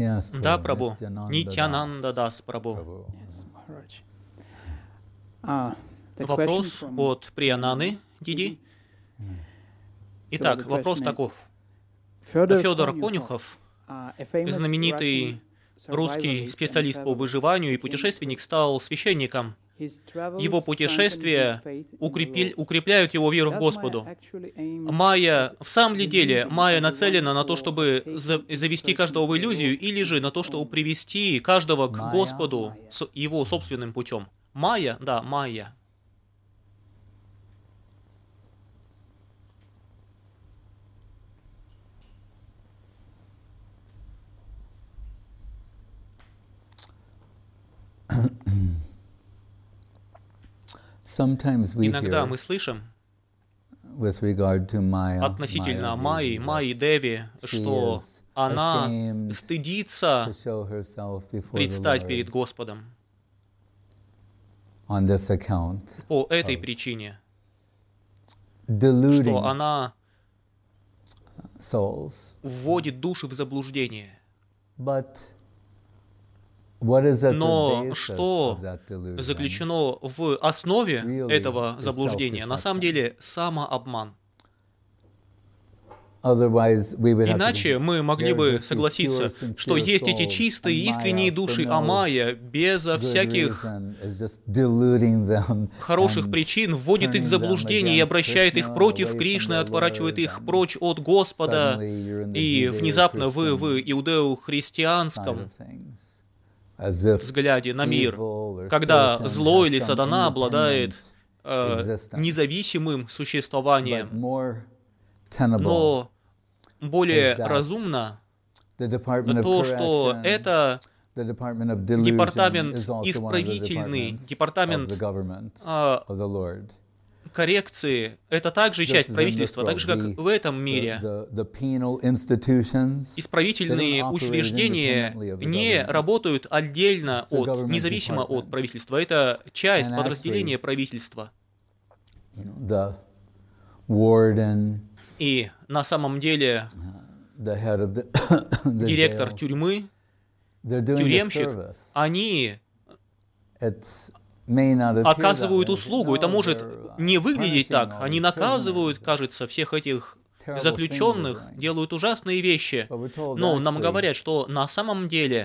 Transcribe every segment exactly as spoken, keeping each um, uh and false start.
Да, Прабху. Нитьянанда Дас, Прабху. Вопрос от Приянаны, Диди. Итак, вопрос таков. Федор Конюхов, знаменитый русский специалист по выживанию и путешественник, стал священником. Его путешествия укрепи, укрепляют его веру в Господу. Майя, в самом ли деле, Майя нацелена на то, чтобы за, завести каждого в иллюзию, или же на то, чтобы привести каждого к Господу с его собственным путем? Майя? Да, Майя. Иногда мы слышим относительно Майи, Майи Деви, что она стыдится предстать перед Господом по этой причине, что она вводит души в заблуждение. Но что заключено в основе этого заблуждения? На самом деле самообман. Иначе мы могли бы согласиться, что есть эти чистые, искренние души Амайя, безо всяких хороших причин, вводит их в заблуждение и обращает их против Кришны, отворачивает их прочь от Господа, и внезапно вы в иудео-христианском взгляде на мир, когда зло или сатана обладает э, независимым существованием, но более разумно то, что это департамент исправительный, департамент э, коррекции, это также часть правительства, так же, как в этом мире. Исправительные учреждения не работают отдельно от, независимо от правительства. Это часть, подразделения правительства. И на самом деле директор тюрьмы, тюремщик, они оказывают услугу. Это может не выглядеть так. Они наказывают, кажется, всех этих заключенных, делают ужасные вещи. Но нам говорят, что на самом деле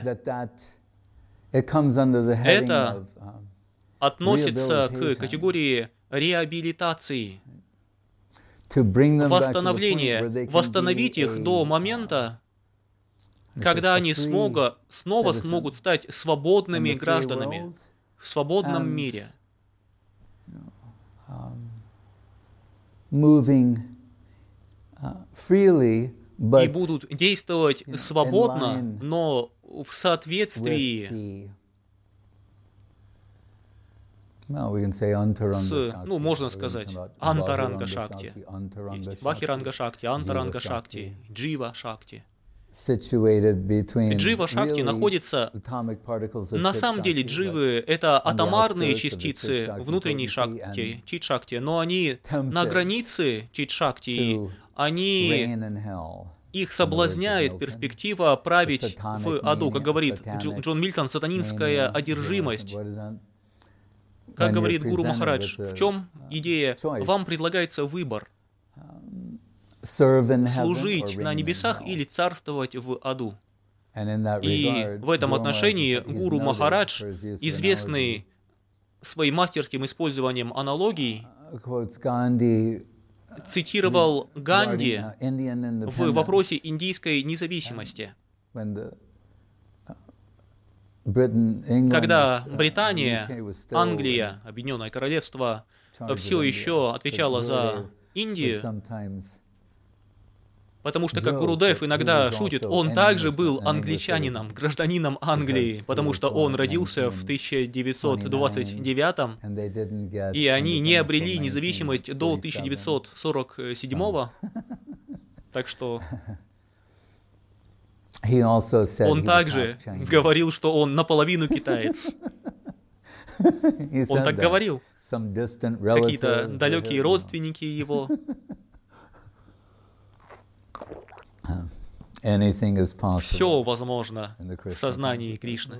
это относится к категории реабилитации, восстановления, восстановить их до момента, когда они смога, снова смогут стать свободными гражданами в свободном мире. И будут действовать свободно, но в соответствии с, ну, можно сказать, антаранга шакти. Есть вахиранга шакти, антаранга шакти, джива шакти. Джива Шакти находится, на самом деле дживы — это атомарные частицы внутренней шакти, чит-шакти, но они на границе чит-шакти, они, их соблазняет перспектива править в аду, как говорит Джон Мильтон, сатанинская одержимость. Как говорит Гуру Махарадж, в чем идея? Вам предлагается выбор: служить на небесах или царствовать в аду. И в этом отношении Гуру Махарадж, известный своим мастерским использованием аналогий, цитировал Ганди в вопросе индийской независимости. Когда Британия, Англия, Объединенное Королевство все еще отвечала за Индию, потому что, как Гурудев иногда шутит, он также был англичанином, гражданином Англии, потому что он родился в тысяча девятьсот двадцать девятом, и они не обрели независимость до тысяча девятьсот сорок седьмого, так что он также говорил, что он наполовину китаец. Он так говорил. Какие-то далекие родственники его. Все возможно в сознании Кришны.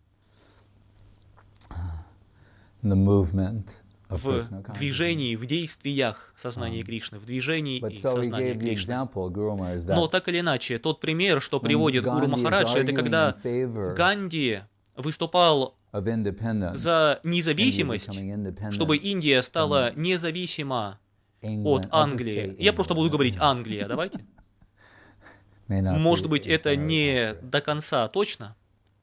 В движении, в действиях сознания Кришны, в движении и сознании Кришны. Но так или иначе, тот пример, что приводит Гуру Махарадж, это когда Ганди выступал за независимость, чтобы Индия стала независима от Англии. Я просто буду говорить Англия, давайте. Может быть, это не до конца точно.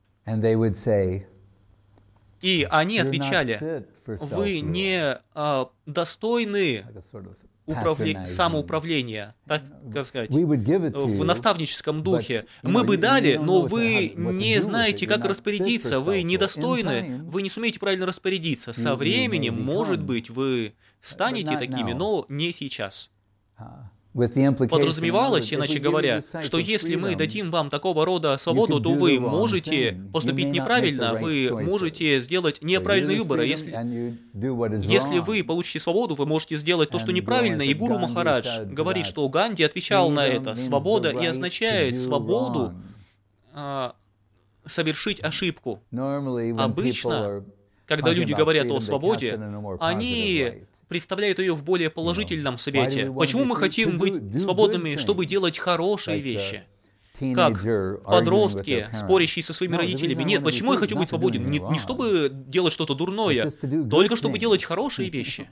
И они отвечали: вы не а, достойны управля... самоуправления, так сказать, в наставническом духе. Мы бы дали, но вы не знаете, как распорядиться, вы недостойны, вы не сумеете правильно распорядиться. Со временем, может быть, вы станете такими, но не сейчас. Подразумевалось, иначе говоря, что если мы дадим вам такого рода свободу, то вы можете поступить неправильно, вы можете сделать неправильный выбор. Если, если вы получите свободу, вы можете сделать то, что неправильно. И Гуру Махарадж говорит, что Ганди отвечал на это. Свобода и означает свободу а, совершить ошибку. Обычно, когда люди говорят о свободе, они представляют ее в более положительном свете. Почему мы хотим быть свободными, чтобы делать хорошие вещи? Как подростки, спорящие со своими родителями. Нет, почему я хочу быть свободен? Не, не чтобы делать что-то дурное, только чтобы делать хорошие вещи.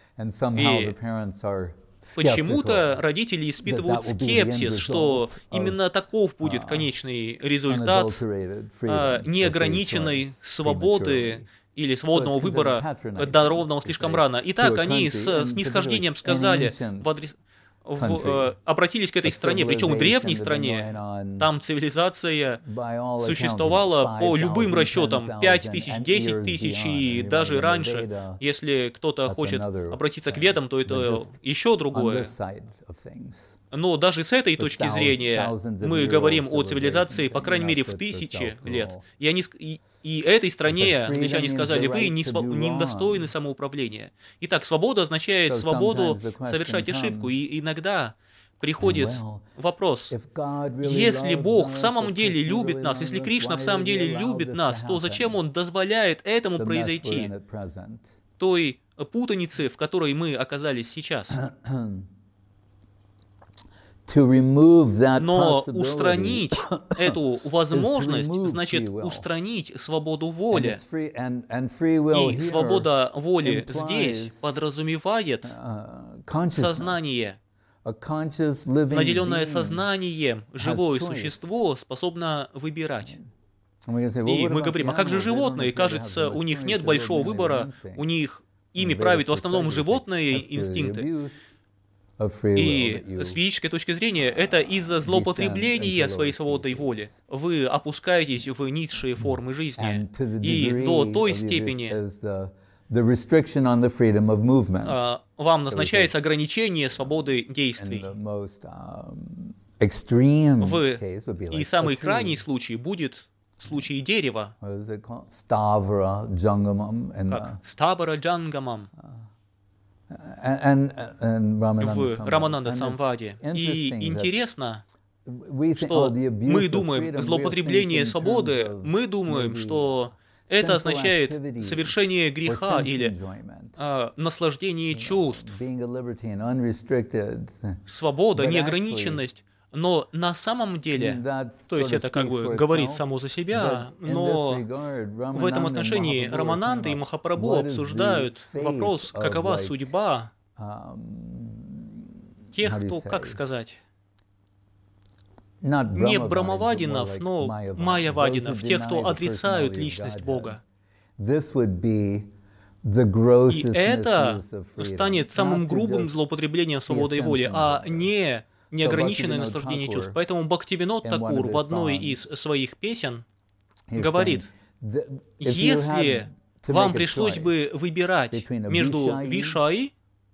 И почему-то родители испытывают скепсис, что именно таков будет конечный результат а, неограниченной свободы или свободного выбора, дарованного слишком рано. Итак, они с снисхождением сказали, в адрес... в, э, обратились к этой стране, причем в древней стране. Там цивилизация существовала по любым расчетам, пять тысяч, десять тысяч и даже раньше. Если кто-то хочет обратиться к ведам, то это еще другое. Но даже с этой точки зрения мы говорим о цивилизации, по крайней мере, в тысячи лет. И, они, и, и этой стране англичане сказали: вы не, сво, не достойны самоуправления. Итак, свобода означает свободу совершать ошибку. И иногда приходит вопрос: если Бог в самом деле любит нас, если Кришна в самом деле любит нас, то зачем Он дозволяет этому произойти? Той путаницы, в которой мы оказались сейчас. Но устранить эту возможность значит устранить свободу воли. И свобода воли здесь подразумевает сознание. Наделенное сознанием живое существо способно выбирать. И мы говорим: а как же животные? Кажется, у них нет большого выбора, у них ими правят в основном животные инстинкты. И с ведической точки зрения, это из-за злоупотребления своей свободной воли. Вы опускаетесь в низшие формы жизни. И до той степени вам назначается ограничение свободы действий. В... И самый крайний случай будет случай дерева. Как Ставара Джангамам. В Рамананда Самваде. И интересно, что мы думаем, злоупотребление свободы, мы думаем, что это означает совершение греха или а, наслаждение чувств, свобода, неограниченность. Но на самом деле, то есть это как бы говорит само за себя, но в этом отношении Рамананда и Махапрабху обсуждают вопрос, какова судьба тех, кто, как сказать, не брамавадинов, но майявадинов, тех, кто отрицают личность Бога. И это станет самым грубым злоупотреблением свободой воли, а не неограниченное наслаждение чувств. Поэтому Бхактивинод Такур в одной из своих песен говорит: если вам пришлось бы выбирать между вишай,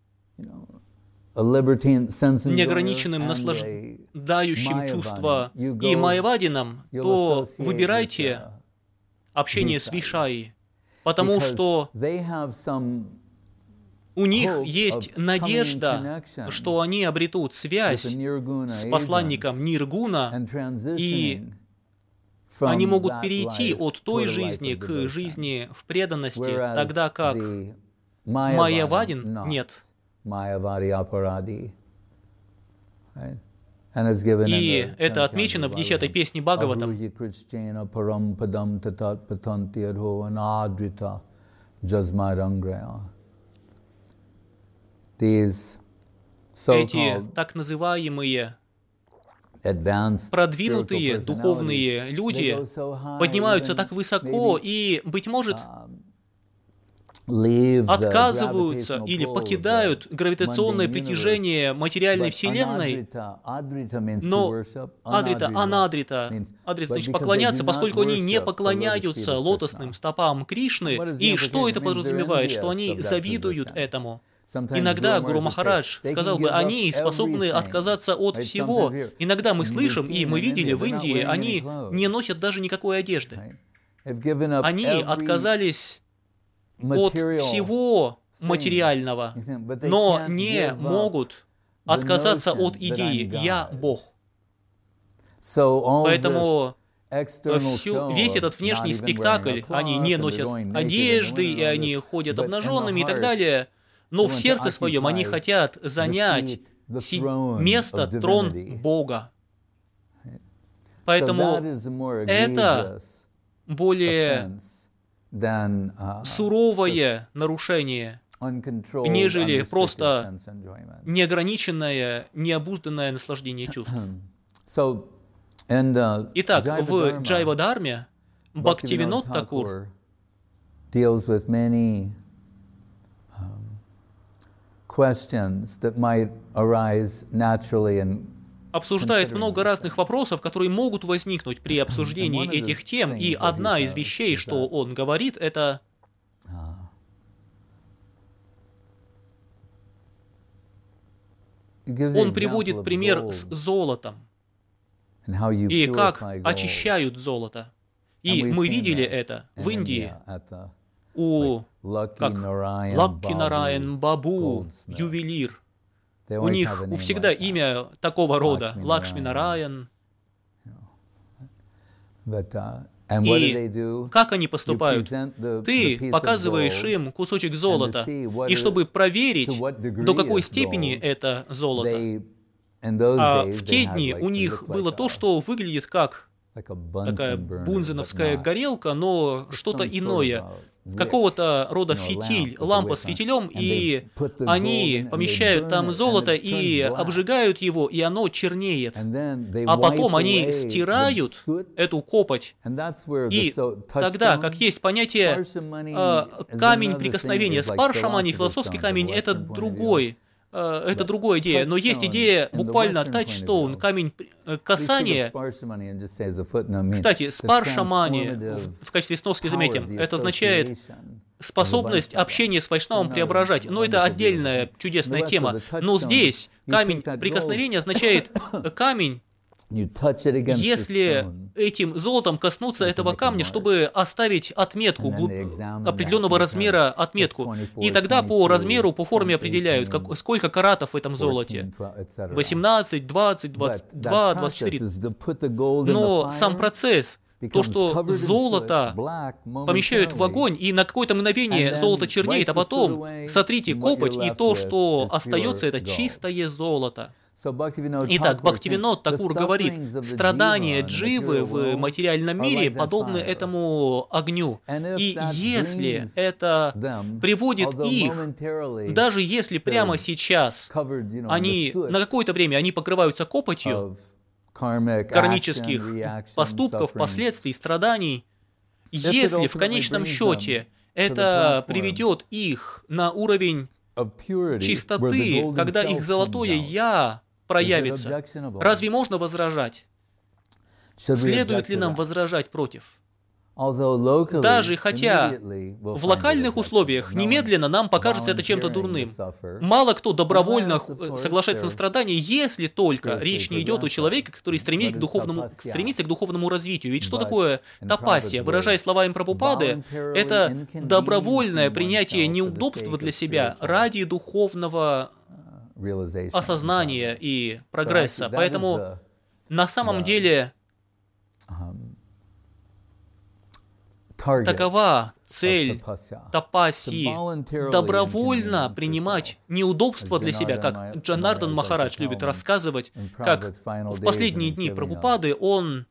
неограниченным наслаждающим чувства, и майявадином, то выбирайте общение с вишай, потому что у них есть надежда, что они обретут связь с посланником Ниргуна, и они могут перейти от той жизни к жизни в преданности, тогда как Майявадин нет. И это отмечено в десятой песне Бхагаватам. Эти так называемые продвинутые духовные люди поднимаются так высоко и, быть может, отказываются или покидают гравитационное притяжение материальной вселенной, но адрита, анадрита, адрита значит поклоняться, поскольку они не поклоняются лотосным стопам Кришны. И что это подразумевает? Что они завидуют этому. Иногда Гуру Махарадж сказал бы, они способны отказаться от всего. Иногда мы слышим, и мы видели в Индии, они не носят даже никакой одежды. Они отказались от всего материального, но не могут отказаться от идеи «я Бог». Поэтому всю, весь этот внешний спектакль, они не носят одежды, и они ходят обнаженными и так далее, но в сердце своем они хотят занять место, трон Бога. Поэтому это более суровое нарушение, нежели просто неограниченное, необузданное наслаждение чувств. Итак, в Джайва-дхарме Бхактивинод Такур обсуждает много разных вопросов, которые могут возникнуть при обсуждении этих тем, и одна из вещей, что он говорит, это он приводит пример с золотом и как очищают золото. И мы видели это в Индии у как Лакхи Нараян Бабу, ювелир. У них у всегда имя такого рода, Лакшми Нараян. И как они поступают? Ты показываешь им кусочек золота, и чтобы проверить, до какой степени это золото. А в те дни у них было то, что выглядит как такая бунзеновская горелка, но что-то иное. Какого-то рода фитиль, лампа с фитилем, и они помещают там золото и обжигают его, и оно чернеет. А потом они стирают эту копоть. И тогда, как есть понятие э, камень прикосновения, спаршамани, философский камень, это другой. Это другая идея, но есть идея буквально touchstone, камень касания. Кстати, спаршамани, в качестве сноски заметим, это означает способность общения с вайшнавом преображать. Но это отдельная чудесная тема. Но здесь камень прикосновения означает камень, если этим золотом коснуться этого камня, чтобы оставить отметку, определенного размера отметку. И тогда по размеру, по форме определяют, как, сколько каратов в этом золоте. восемнадцать, двадцать, двадцать два, двадцать четыре. Но сам процесс, то, что золото помещают в огонь, и на какое-то мгновение золото чернеет, а потом сотрите копоть, и то, что остается, это чистое золото. Итак, Бхактивинод Такур говорит, страдания дживы в материальном мире подобны этому огню. И если это приводит их, даже если прямо сейчас они на какое-то время они покрываются копотью кармических поступков, последствий, страданий, если в конечном счете это приведет их на уровень чистоты, когда их золотое «я» проявится, разве можно возражать? Следует ли нам возражать против? Даже хотя в локальных условиях немедленно нам покажется это чем-то дурным. Мало кто добровольно соглашается на страдания, если только речь не идет у человека, который стремится к духовному, стремится к духовному развитию. Ведь что такое тапасия? Выражая словами Прабхупады, это добровольное принятие неудобства для себя ради духовного осознания и прогресса. Поэтому на самом деле такова цель тапаси — добровольно принимать неудобства для себя, как Джанардан Махарадж любит рассказывать, как в последние дни Прабхупады он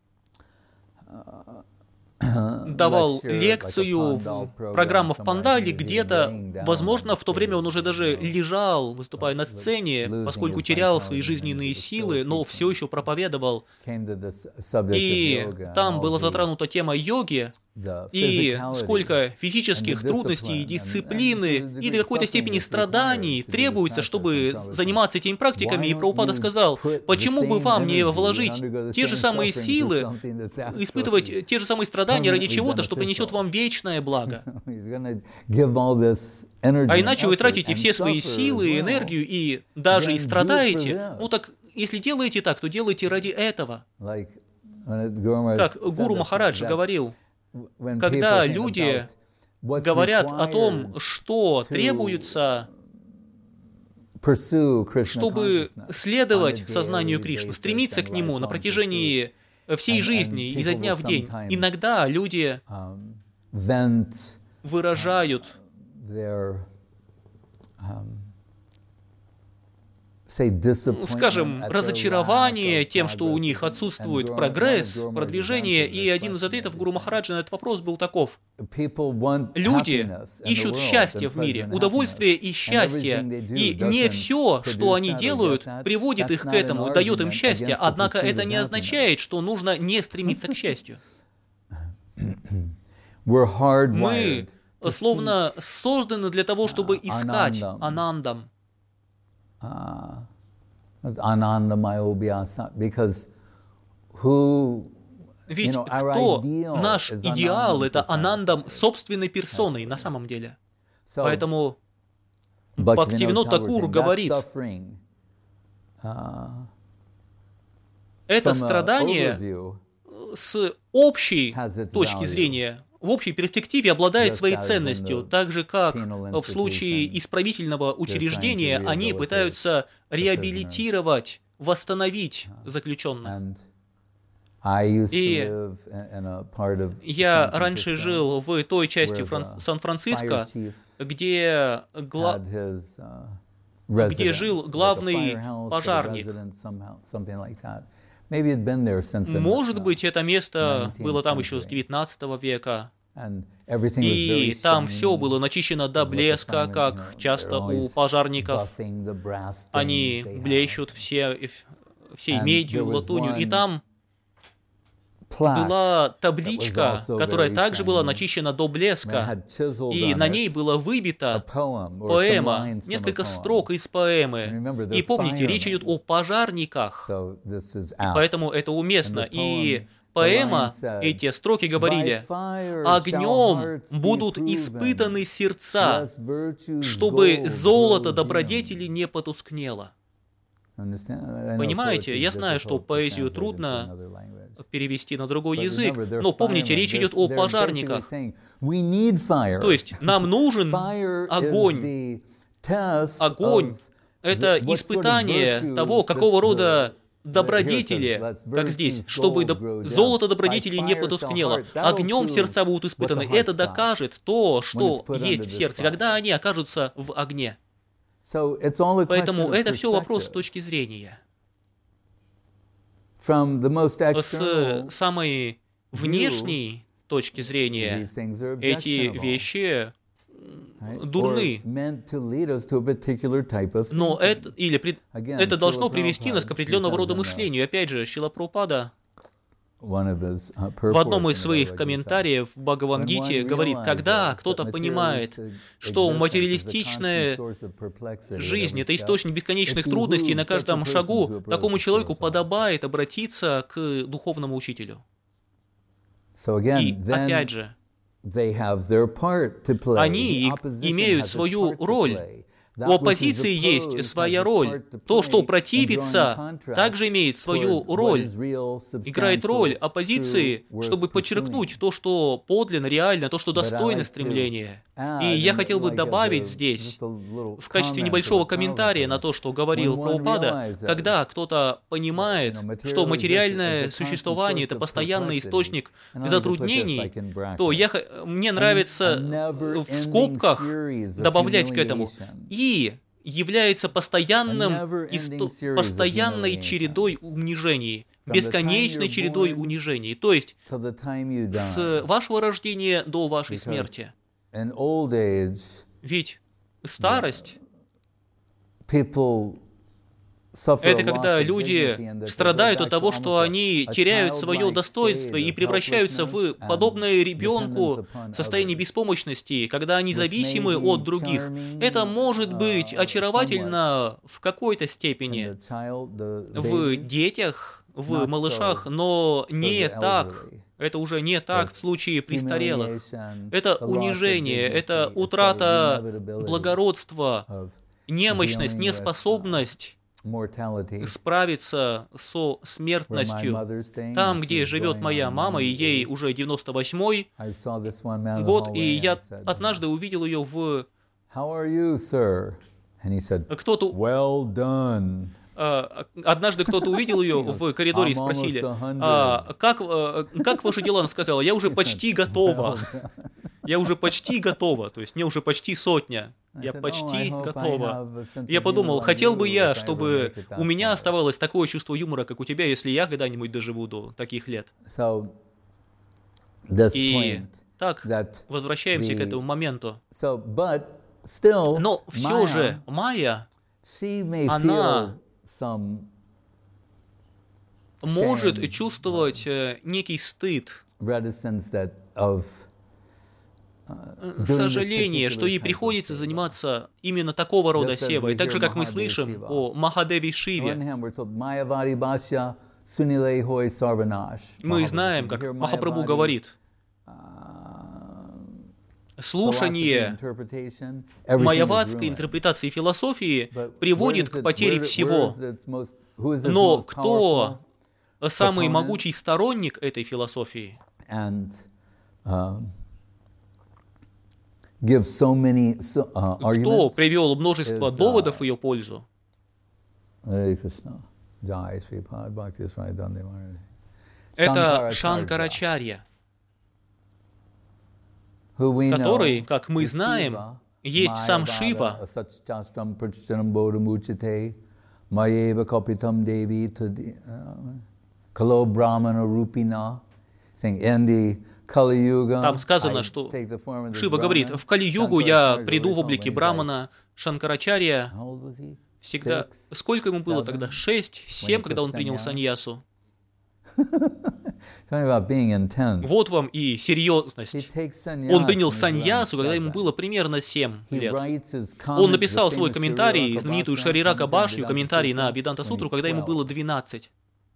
давал лекцию в программу в Пандале, где-то, возможно, в то время он уже даже лежал, выступая на сцене, поскольку терял свои жизненные силы, но все еще проповедовал. И там была затронута тема йоги, и сколько физических трудностей, дисциплины и до какой-то степени страданий требуется, чтобы заниматься этими практиками. И Прабхупада сказал, почему бы вам не вложить те же самые силы, испытывать те же самые страдания ради чего-то, что принесет вам вечное благо. А иначе вы тратите все свои силы и энергию, и даже и страдаете. Ну так, если делаете так, то делайте ради этого. Как Гуру Махарадж говорил, когда люди говорят о том, что требуется, чтобы следовать сознанию Кришны, стремиться к нему на протяжении всей жизни, изо дня в день, иногда люди выражают скажем, разочарование тем, что у них отсутствует прогресс, продвижение, и один из ответов Гуру Махараджа на этот вопрос был таков. Люди ищут счастье в мире, удовольствие и счастье, и не все, что они делают, приводит их к этому, дает им счастье, однако это не означает, что нужно не стремиться к счастью. Мы словно созданы для того, чтобы искать анандам. Ведь кто наш идеал, это анандам собственной персоной на самом деле. Поэтому Бхактивинод Такур говорит, это страдание с общей точки зрения, в общей перспективе обладает своей ценностью, так же как в случае исправительного учреждения они пытаются реабилитировать, восстановить заключенных. И я раньше жил в той части Фран... Сан-Франциско, где, гла... где жил главный пожарник. Может быть, это место было там еще с девятнадцатого века, и там все было начищено до блеска, как часто у пожарников. Они блещут все, всей медью, латунью, и там была табличка, которая также была начищена до блеска, и на ней была выбита поэма, несколько строк из поэмы. И помните, речь идет о пожарниках, и поэтому это уместно. И поэма, эти строки говорили, «Огнем будут испытаны сердца, чтобы золото добродетели не потускнело». Понимаете, я знаю, что поэзию трудно перевести на другой язык, но помните, речь идет о пожарниках. То есть нам нужен огонь. Огонь — это испытание того, какого рода добродетели, как здесь, чтобы до... золото добродетелей не потускнело. Огнем сердца будут испытаны. Это докажет то, что есть в сердце, когда они окажутся в огне. Поэтому это все вопрос с точки зрения. С самой внешней точки зрения эти вещи дурны. Но это, или пред, это должно привести нас к определенного рода мышлению. Опять же, Шрила Прабхупада в одном из своих комментариев в Бхагавад-гите говорит, когда кто-то понимает, что материалистичная жизнь — это источник бесконечных трудностей на каждом шагу, такому человеку подобает обратиться к духовному учителю. И опять же, они имеют свою роль. У оппозиции есть своя роль. То, что противится, также имеет свою роль. Играет роль оппозиции, чтобы подчеркнуть то, что подлинно, реально, то, что достойно стремления. И я хотел бы добавить здесь, в качестве небольшого комментария на то, что говорил Прабхупада, когда кто-то понимает, что материальное существование — это постоянный источник затруднений, то я, мне нравится в скобках добавлять к этому «и является постоянным, исто, постоянной чередой унижений, бесконечной чередой унижений, то есть с вашего рождения до вашей смерти». Ведь старость — это когда люди страдают от того, что они теряют свое достоинство и превращаются в подобное ребенку состояние беспомощности, когда они зависимы от других. Это может быть очаровательно в какой-то степени в детях, в малышах, но не так. Это уже не так в случае престарелых. Это унижение, это утрата благородства, немощность, неспособность справиться со смертностью. Там, где живет моя мама, и ей уже девяносто восьмой год, и я однажды увидел ее в... Кто-то... Однажды кто-то увидел ее в коридоре и спросили, а, как, как ваши дела? Она сказала, я уже почти готова. Я уже почти готова, то есть мне уже почти сотня. Я почти готова. Я подумал, хотел бы я, чтобы у меня оставалось такое чувство юмора, как у тебя, если я когда-нибудь доживу до таких лет. И так, возвращаемся к этому моменту. Но все же Майя, она может чувствовать некий стыд, сожаление, что ей приходится заниматься именно такого рода севой, так же, как мы слышим о Махадеви Шиве. Мы знаем, как Махапрабху говорит, слушание майявадской интерпретации философии приводит к потере всего. Но кто самый могучий сторонник этой философии? Кто привел множество доводов в ее пользу? Это Шанкарачарья, который, как мы знаем, есть сам Шива. Там сказано, что Шива говорит, в Кали-югу я приду в облике Брамана. Шанкарачарья всегда... Сколько ему было тогда? Шесть, семь, когда он принял саньясу? Вот вам и серьезность. Он принял саньясу, когда ему было примерно семь лет. Он написал свой комментарий, знаменитую Шарирака Башью, комментарий на Веданта Сутру, когда ему было двенадцать.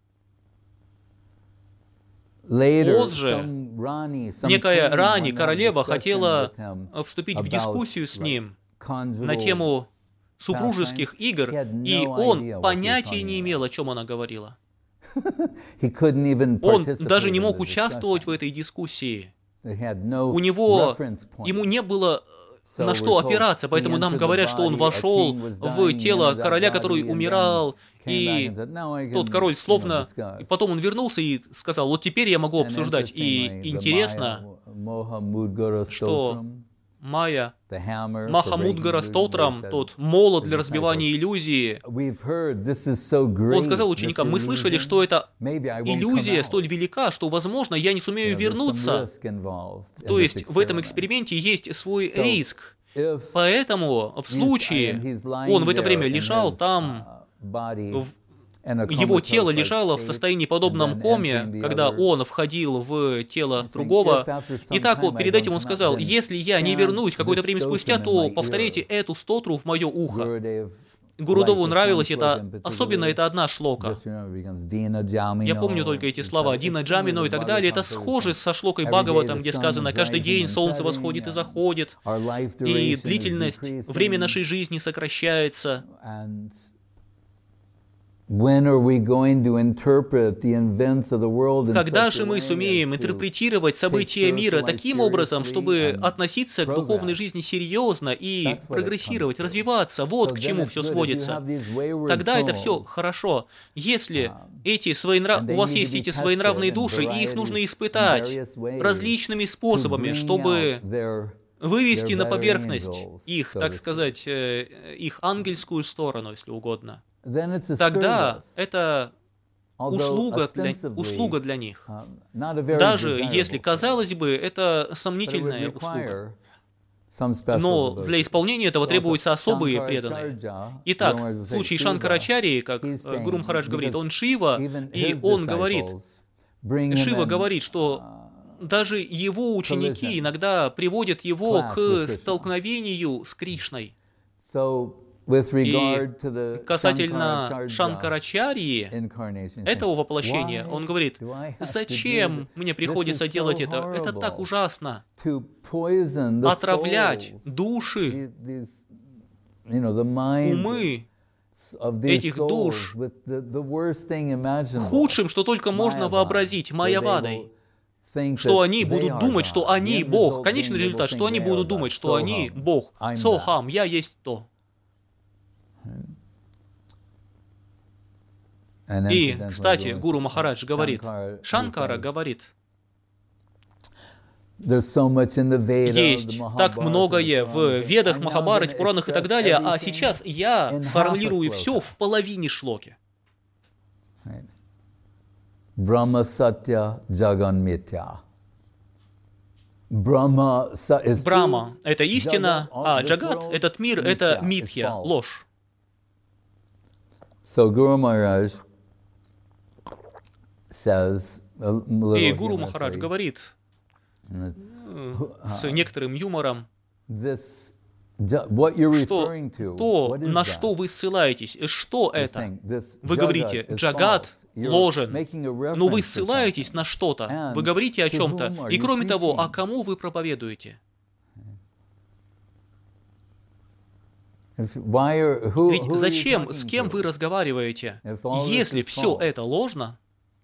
Позже некая Рани, королева, хотела вступить в дискуссию с ним на тему супружеских игр, и он понятия не имел, о чем она говорила. Он даже не мог участвовать в этой дискуссии. У него, ему не было на что опираться, поэтому нам говорят, что он вошел в тело короля, который умирал, и тот король словно... И потом он вернулся и сказал, вот теперь я могу обсуждать. И интересно, что Майя, Махамудгара Стотрам, тот молот для разбивания иллюзии, он сказал ученикам, мы слышали, что эта иллюзия столь велика, что, возможно, я не сумею вернуться. То есть в этом эксперименте есть свой риск. Поэтому в случае, он в это время лежал там, в... его тело лежало в состоянии подобном коме, когда он входил в тело другого. И так вот, перед этим он сказал, если я не вернусь какое-то время спустя, то повторяйте эту стотру в мое ухо. Гурудеву нравилось это, особенно это одна шлока. Я помню только эти слова «Дина Джамино» и так далее. Это схоже со шлокой Бхагаватам, где сказано «Каждый день солнце восходит и заходит, и длительность, время нашей жизни сокращается». Когда же мы сумеем интерпретировать события мира таким образом, чтобы относиться к духовной жизни серьезно и прогрессировать, развиваться, вот к чему все сводится, тогда это все хорошо. Если эти своенрав... у вас есть эти своенравные души, и их нужно испытать различными способами, чтобы вывести на поверхность их, так сказать, их ангельскую сторону, если угодно, тогда это услуга для, услуга для них. Даже если, казалось бы, это сомнительная услуга. Но для исполнения этого требуются особые преданные. Итак, в случае Шанкарачарьи, как Гуру Махарадж говорит, он Шива, и он говорит, Шива говорит, что даже его ученики иногда приводят его к столкновению с Кришной. И касательно Шанкарачарьи, этого воплощения, он говорит, зачем мне приходится делать это? Это так ужасно. Отравлять души, умы этих душ худшим, что только можно вообразить, майявадой. Что они будут думать, что они Бог. Конечный результат, что они будут думать, что они Бог. Сохам, я есть то. И, кстати, Гуру Махарадж говорит, Шанкара говорит, есть так многое в Ведах, Махабхарате, Пуранах и так далее, а сейчас я сформулирую все в половине шлоки. Брахма сатья джаган митья. Брахма — это истина, а Джагат, этот мир, это митья, ложь. So Guru Maharaj says, и Гуру Махарадж говорит с некоторым юмором, что то, на что вы ссылаетесь, что это? Вы говорите, Джагат ложен, но вы ссылаетесь на что-то, вы говорите о чем-то, и кроме того, а кому вы проповедуете? Ведь зачем, с кем вы разговариваете, если все это ложно,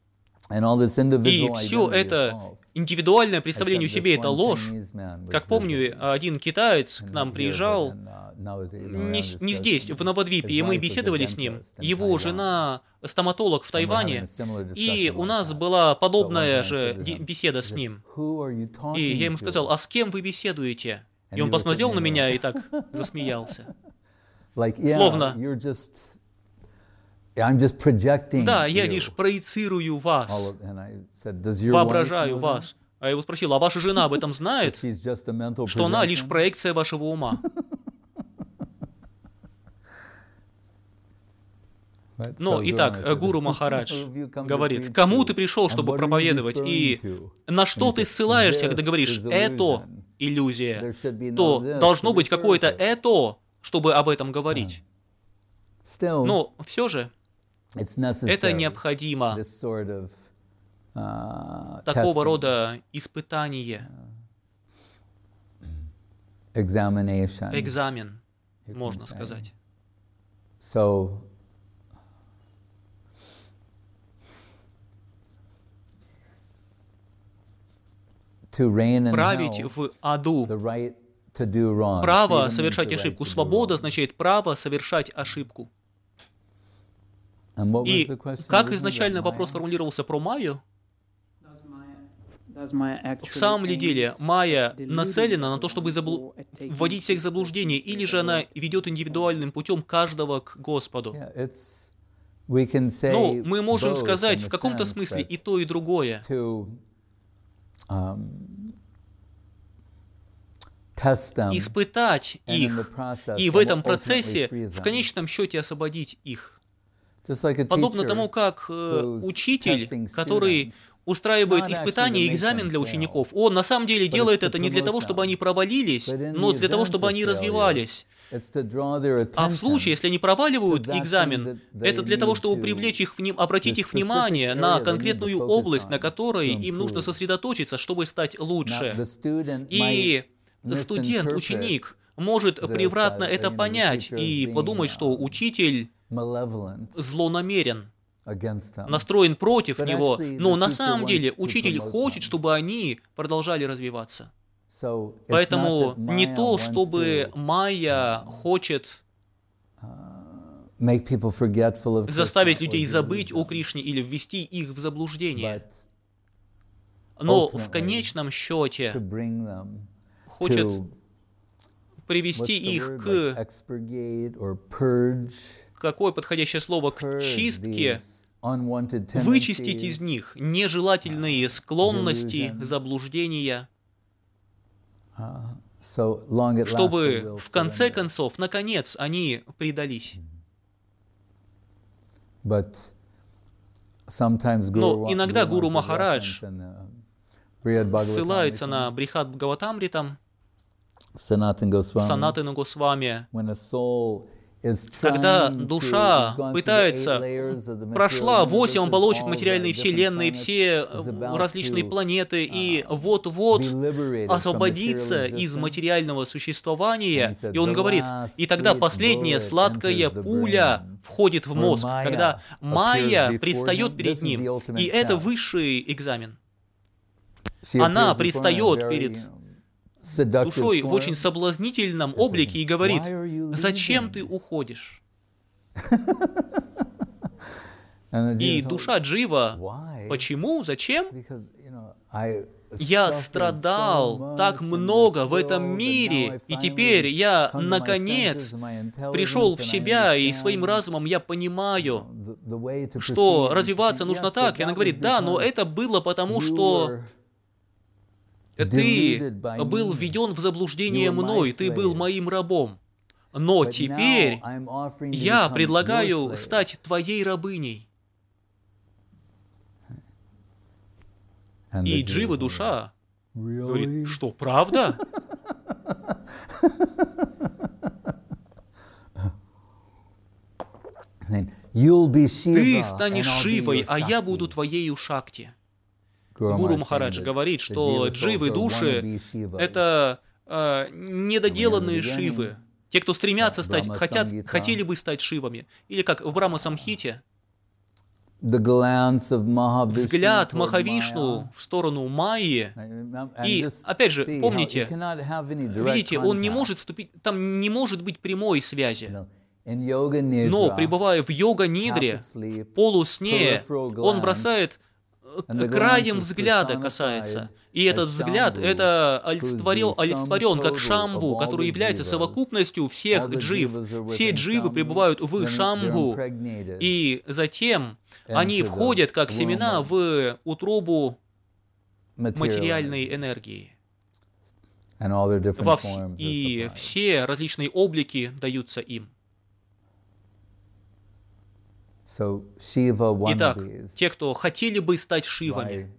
и все это индивидуальное представление о себе — это ложь? Как помню, один китаец к нам приезжал, не, не здесь, в Навадвипе, и мы беседовали с ним. Его жена стоматолог в Тайване, и у нас была подобная же беседа с ним. И я ему сказал, а с кем вы беседуете? И он посмотрел на меня и так засмеялся. Словно, да, я лишь проецирую вас, воображаю вас. А я его спросил, а ваша жена об этом знает, что она лишь проекция вашего ума? Ну, итак, Гуру Махарадж говорит, кому ты пришел, чтобы проповедовать, и на что ты ссылаешься, когда говоришь «это иллюзия», то должно быть какое-то «это», чтобы об этом говорить. Но все же это необходимо, такого рода испытание, экзамен, можно сказать. Править в аду, право совершать ошибку. Свобода означает право совершать ошибку. И как изначально вопрос формулировался про Майю? В самом ли деле Майя нацелена на то, чтобы заблу... вводить всех в заблуждение, или же она ведет индивидуальным путем каждого к Господу? Ну, мы можем сказать в каком-то смысле и то, и другое. Испытать их, и в этом процессе в конечном счете освободить их. Подобно тому, как э, учитель, который устраивает испытания и экзамен для учеников, он на самом деле делает это не для того, чтобы они провалились, но для того, чтобы они развивались. А в случае, если они проваливают экзамен, это для того, чтобы привлечь их, вним... обратить их внимание на конкретную область, на которой им нужно сосредоточиться, чтобы стать лучше. И студент, ученик может превратно это понять и подумать, что учитель злонамерен, настроен против него, но на самом деле учитель хочет, чтобы они продолжали развиваться. Поэтому не то, чтобы Майя хочет заставить людей забыть о Кришне или ввести их в заблуждение, но в конечном счете хочет привести их к, какое подходящее слово, к чистке, вычистить из них нежелательные склонности, заблуждения, чтобы в конце концов, наконец, они предались. Но иногда Гуру Махарадж ссылается на Брихат Бхагаватамритам, Санатана Госвами, когда душа пытается, прошла восемь оболочек материальной вселенной, все различные планеты, и вот-вот освободиться из материального существования, и он говорит, и тогда последняя сладкая пуля входит в мозг, когда Майя предстает перед ним, и это высший экзамен. Она предстает перед душой в очень соблазнительном облике и говорит, зачем ты уходишь? И душа Джива, почему, зачем? Я страдал так много в этом мире, и теперь я, наконец, пришел в себя, и своим разумом я понимаю, что развиваться нужно так. И она говорит, да, но это было потому, что ты был введен в заблуждение мной, ты был моим рабом. Но теперь я предлагаю стать твоей рабыней. И Джива, душа, говорит, что, правда? Ты станешь Шивой, а я буду твоею Шакти. Гуру Махарадж говорит, что дживы души — это э, недоделанные шивы. Те, кто стремятся стать, хотят, хотели бы стать шивами. Или как в Брахма Самхите, взгляд Махавишну в сторону Майи. И, опять же, помните, видите, он не может вступить, там не может быть прямой связи. Но, пребывая в йога-нидре, в полусне, он бросает краем взгляда касается. И этот взгляд, это олицетворен, олицетворен как Шамбу, который является совокупностью всех джив. Все дживы пребывают в Шамбу. И затем они входят, как семена, в утробу материальной энергии. Во вс... И все различные облики даются им. Итак, те, кто хотели бы стать Шивами,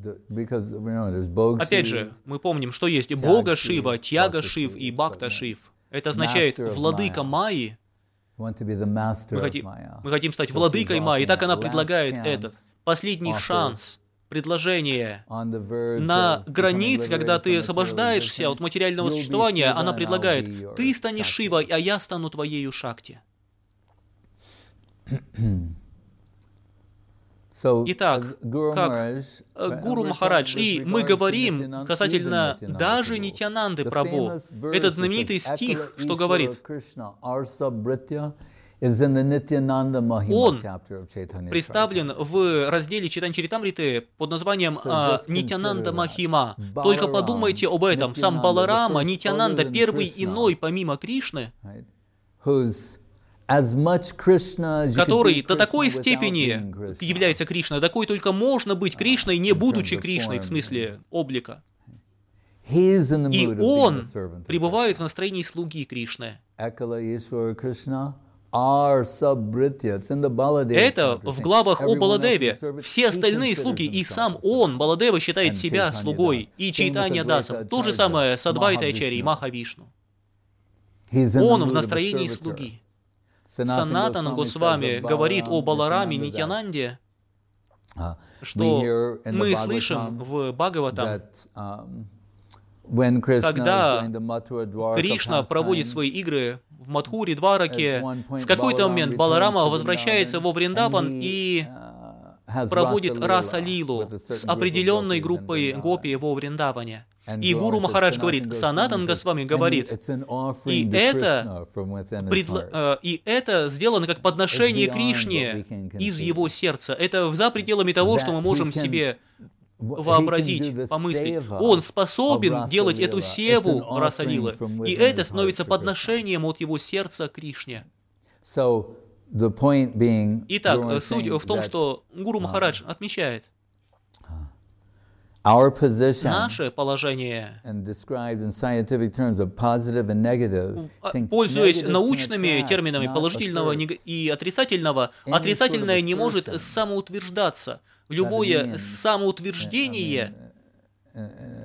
опять же, мы помним, что есть Бога Шива, Тьяга Шив и Бхакта Шив. Это означает владыка Майи. Мы хотим, мы хотим стать владыкой Майи, и так она предлагает этот последний шанс, предложение. На границе, когда ты освобождаешься от материального существования, она предлагает, ты станешь Шивой, а я стану твоею Шакти. Итак, как Гуру Махарадж, и мы говорим касательно даже Нитьянанды Прабху, этот знаменитый стих, что говорит, он представлен в разделе Чайтанья-чаритамриты под названием Нитьянанда Махима. Только подумайте об этом. Сам Баларама, Нитьянанда, первый иной помимо Кришны, который до такой степени является Кришной, такой только можно быть Кришной, не будучи Кришной, в смысле облика. И он пребывает в настроении слуги Кришны. Это в главах о Баладеве. Все остальные слуги, и сам он, Баладева, считает себя слугой. И Чайтанья Дасом. То же самое с Адвайтой Ачарьей, Махавишну. Он в настроении слуги. Санатана Госвами говорит о Балараме Нитьянанде, что мы слышим в Бхагаватам, когда Кришна проводит свои игры в Мадхуре, Двараке, в какой-то момент Баларама возвращается во Вриндаван и проводит раса-лилу с определенной группой гопи во Вриндаване. И Гуру Махарадж говорит, Санатан Госвами говорит, и это, предло... и это сделано как подношение Кришне из его сердца. Это за пределами того, что мы можем себе вообразить, помыслить. Он способен делать эту севу раса-лилы, и это становится подношением от его сердца Кришне. Итак, суть в том, что Гуру Махарадж отмечает, наше положение, пользуясь научными терминами положительного и отрицательного, отрицательное не может самоутверждаться. Любое самоутверждение —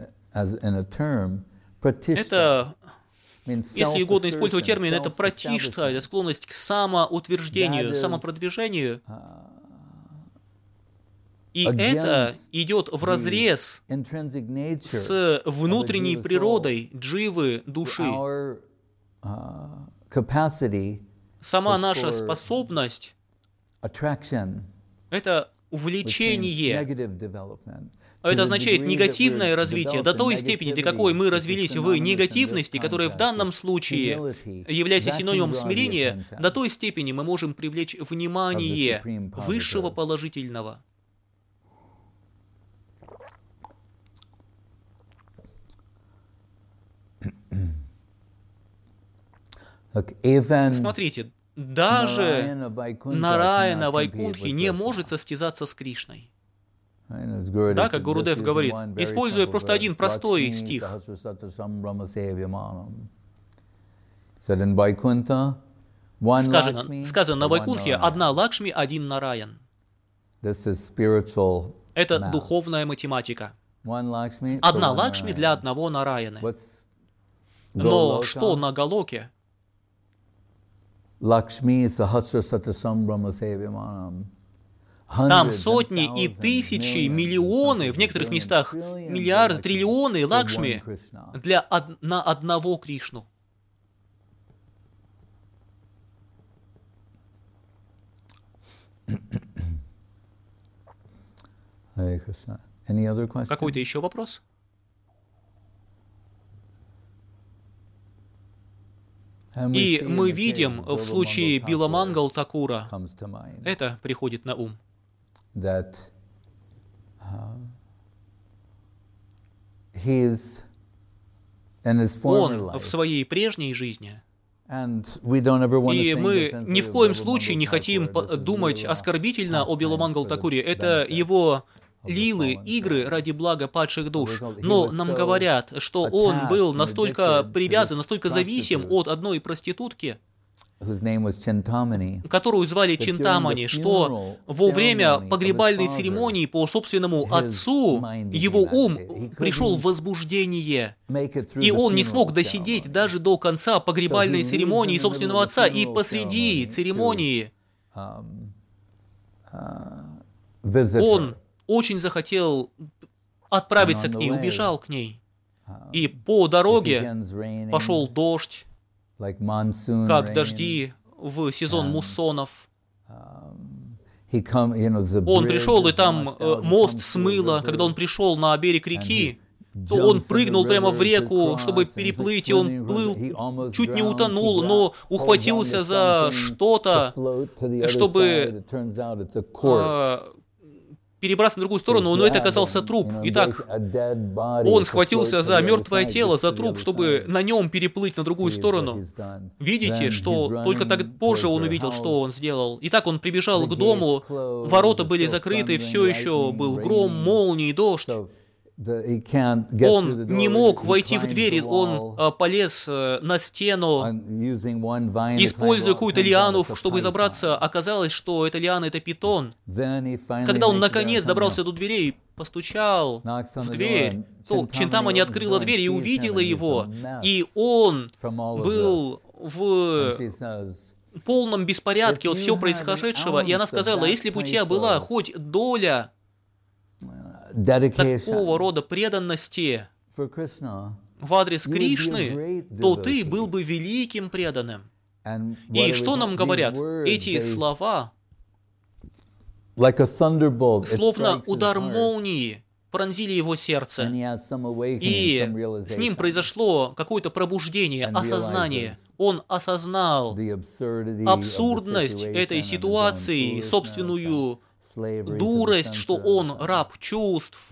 это, если угодно использовать термин, это пратиштха, это склонность к самоутверждению, самопродвижению. И это идет вразрез с внутренней природой дживы, души. Сама наша способность — это увлечение. Это означает негативное развитие до той степени, до какой мы развились в негативности, которая в данном случае является синонимом смирения, до той степени мы можем привлечь внимание высшего положительного. Смотрите, даже Нараяна Вайкунтхи не может состязаться с Кришной. Да, как Гурудев говорит, используя просто один простой стих. Сказано, сказано на Вайкунтхе одна Лакшми, один Нараян. Это духовная математика. Одна Лакшми для одного Нараяна. Но что на Галоке? Там сотни и тысячи, миллионы, в некоторых местах миллиарды, триллионы Лакшми для од- на одного Кришну. Какой-то еще вопрос? И мы видим в случае Биламангал Такура, это приходит на ум, он в своей прежней жизни, и мы ни в коем случае не хотим думать оскорбительно о Биламангал Такуре, это его лилы, игры ради блага падших душ. Но нам говорят, что он был настолько привязан, настолько зависим от одной проститутки, которую звали Чинтамани, что во время погребальной церемонии по собственному отцу его ум пришел в возбуждение, и он не смог досидеть даже до конца погребальной церемонии собственного отца, и посреди церемонии он очень захотел отправиться к ней, убежал к ней. И по дороге пошел дождь, как дожди в сезон муссонов. Он пришел, и там мост смыло. Когда он пришел на берег реки, то он прыгнул прямо в реку, чтобы переплыть, и он плыл, чуть не утонул, но ухватился за что-то, чтобы перебраться на другую сторону, но это оказался труп. Итак, он схватился за мертвое тело, за труп, чтобы на нем переплыть на другую сторону. Видите, что только так позже он увидел, что он сделал. Итак, он прибежал к дому, ворота были закрыты, все еще был гром, молнии, дождь. Он не мог войти в дверь, он а, полез а, на стену, используя какую-то лиану, чтобы забраться. Оказалось, что эта лиана — это питон. Когда он наконец добрался до дверей, постучал в дверь, то Чинтамани открыла дверь и увидела его, и он был в полном беспорядке от всего происшедшего, и она сказала: если бы у тебя была хоть доля такого рода преданности в адрес Кришны, то ты был бы великим преданным. И что нам говорят? Эти слова, словно удар молнии, пронзили его сердце, и с ним произошло какое-то пробуждение, осознание. Он осознал абсурдность этой ситуации, собственную дурость, что он раб чувств.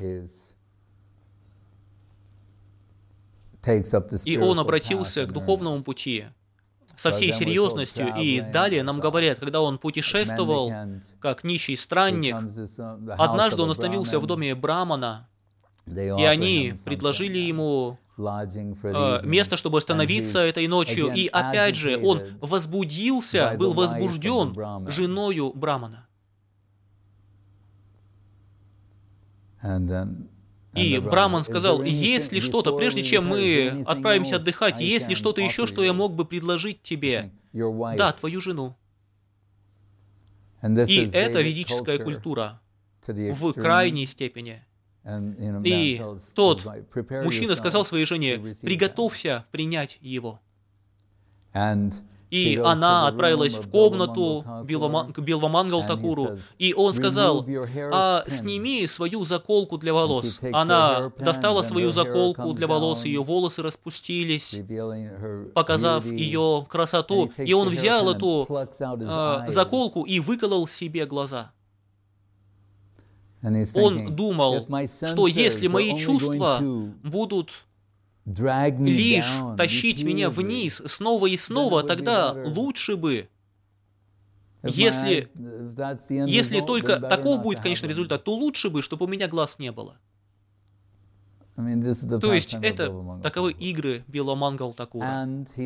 И он обратился к духовному пути со всей серьезностью. И далее нам говорят, когда он путешествовал как нищий странник, однажды он остановился в доме брамана, и они предложили ему э, место, чтобы остановиться этой ночью. И опять же, он возбудился, был возбужден женою брамана. И Браман сказал: есть ли что-то, прежде чем мы отправимся отдыхать, есть ли что-то еще, что я мог бы предложить тебе? Да, твою жену. И это ведическая культура в крайней степени. И тот мужчина сказал своей жене: приготовься принять его. И она отправилась в комнату к Билвамангал Такуру, и он сказал: а сними свою заколку для волос. Она достала свою заколку для волос, ее волосы распустились, показав ее красоту, и он взял эту э, заколку и выколол себе глаза. Он думал, что если мои чувства будут лишь тащить меня вниз снова и снова, тогда лучше бы, если, если только таков будет, конечно, результат, то лучше бы, чтобы у меня глаз не было. То есть это таковы игры Биламангал Такура.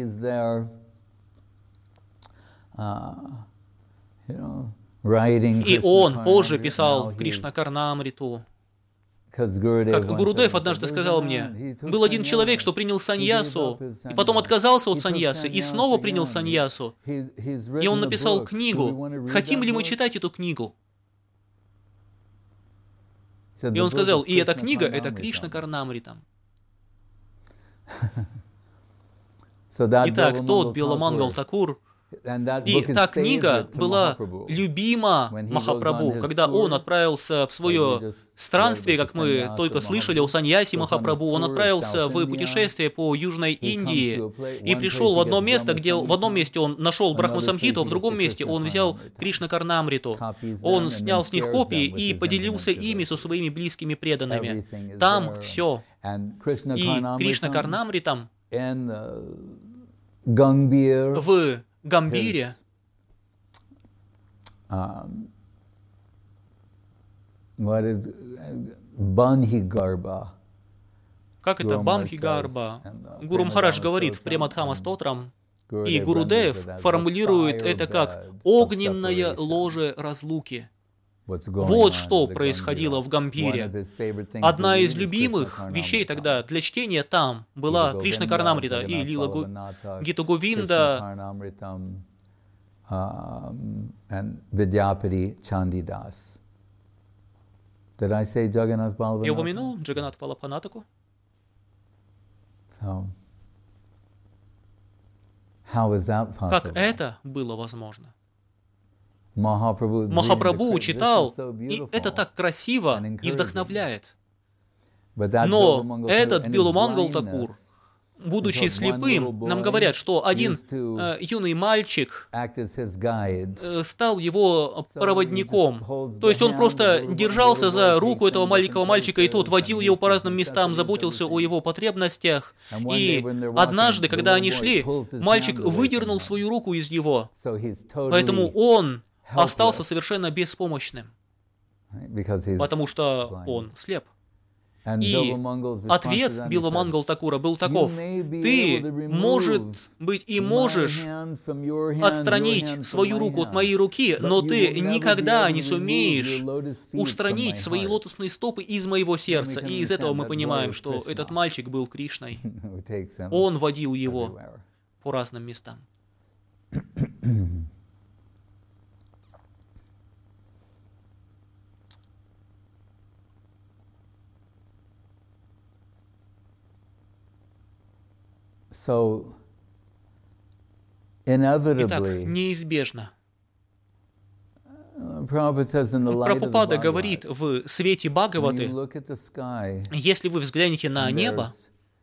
И он позже писал Кришна Карнамриту. Как Гурудев однажды сказал мне, был один человек, что принял саньясу, и потом отказался от саньясы, и снова принял саньясу. И он написал книгу. Хотим ли мы читать эту книгу? И он сказал, и эта книга — это Кришна Карнамритам. Итак, тот Биламангал Такур, и та книга была любима Махапрабху, когда он отправился в свое странствие, как мы только слышали о саньяси Махапрабху, он отправился в путешествие по Южной Индии и пришел в одно место, где в одном месте он нашел Брахма-самхиту, а в другом месте он взял Кришна Карнамриту. Он снял с них копии и поделился ими со своими близкими преданными. Там все. И Кришна Карнамритам в Гамбире, um, как это Бамхигарба? Гуру Махарадж говорит в Премадхама Стотрам, и Гурудев формулирует это как «огненное ложе разлуки». Вот что происходило в Гамбире. Одна из любимых вещей тогда для чтения там была Кришна Карнамрита и Лила Гу... Гита Говинда. Я упомянул Джаганат Валабханатаку? Как это было возможно? Махапрабху читал, и это так красиво и вдохновляет. Но этот Биламангал Такур, будучи слепым, нам говорят, что один э, юный мальчик э, стал его проводником. То есть он просто держался за руку этого маленького мальчика, и тот водил его по разным местам, заботился о его потребностях. И однажды, когда они шли, мальчик выдернул свою руку из его. Поэтому он остался совершенно беспомощным, потому что он слеп. И ответ Билла Мангал Такура был таков: ты, может быть, и можешь отстранить свою руку от моей руки, но ты никогда не сумеешь устранить свои лотосные стопы из моего сердца. И из этого мы понимаем, что этот мальчик был Кришной. Он водил его по разным местам. So, Итак, неизбежно. Прабхупада говорит в свете Бхагаваты, если вы взглянете на небо,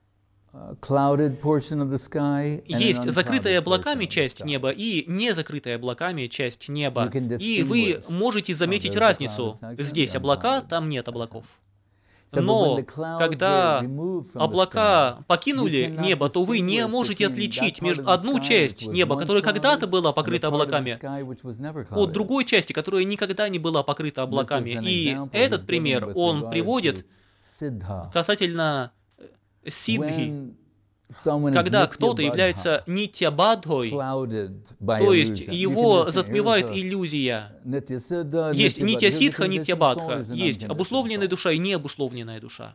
есть закрытая облаками часть неба и не закрытая облаками часть неба. И вы можете заметить разницу. Здесь облака, там нет облаков. Но когда облака покинули небо, то вы не можете отличить между одну часть неба, которая когда-то была покрыта облаками, от другой части, которая никогда не была покрыта облаками. И этот пример он приводит касательно сиддхи, когда кто-то является нитьябадхой, то есть его затмевает иллюзия. Есть нитья-сиддха, нитья-бадха, есть обусловленная душа и необусловленная душа.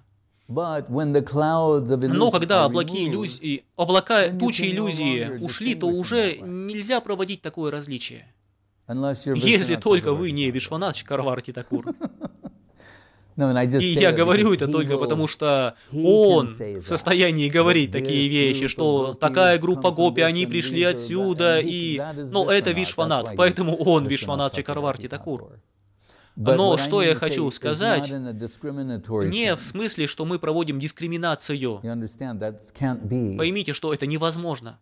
Но когда облаки иллюзии, облака, тучи иллюзии ушли, то уже нельзя проводить такое различие. Если только вы не Вишванат Чакраварти Такур. И я говорю это только потому, что он в состоянии говорить такие вещи, что такая группа гопи, они пришли отсюда, и... Но это Вишванат, поэтому он Вишванат Чакраварти Такур. Но что я хочу сказать, не в смысле, что мы проводим дискриминацию. Поймите, что это невозможно.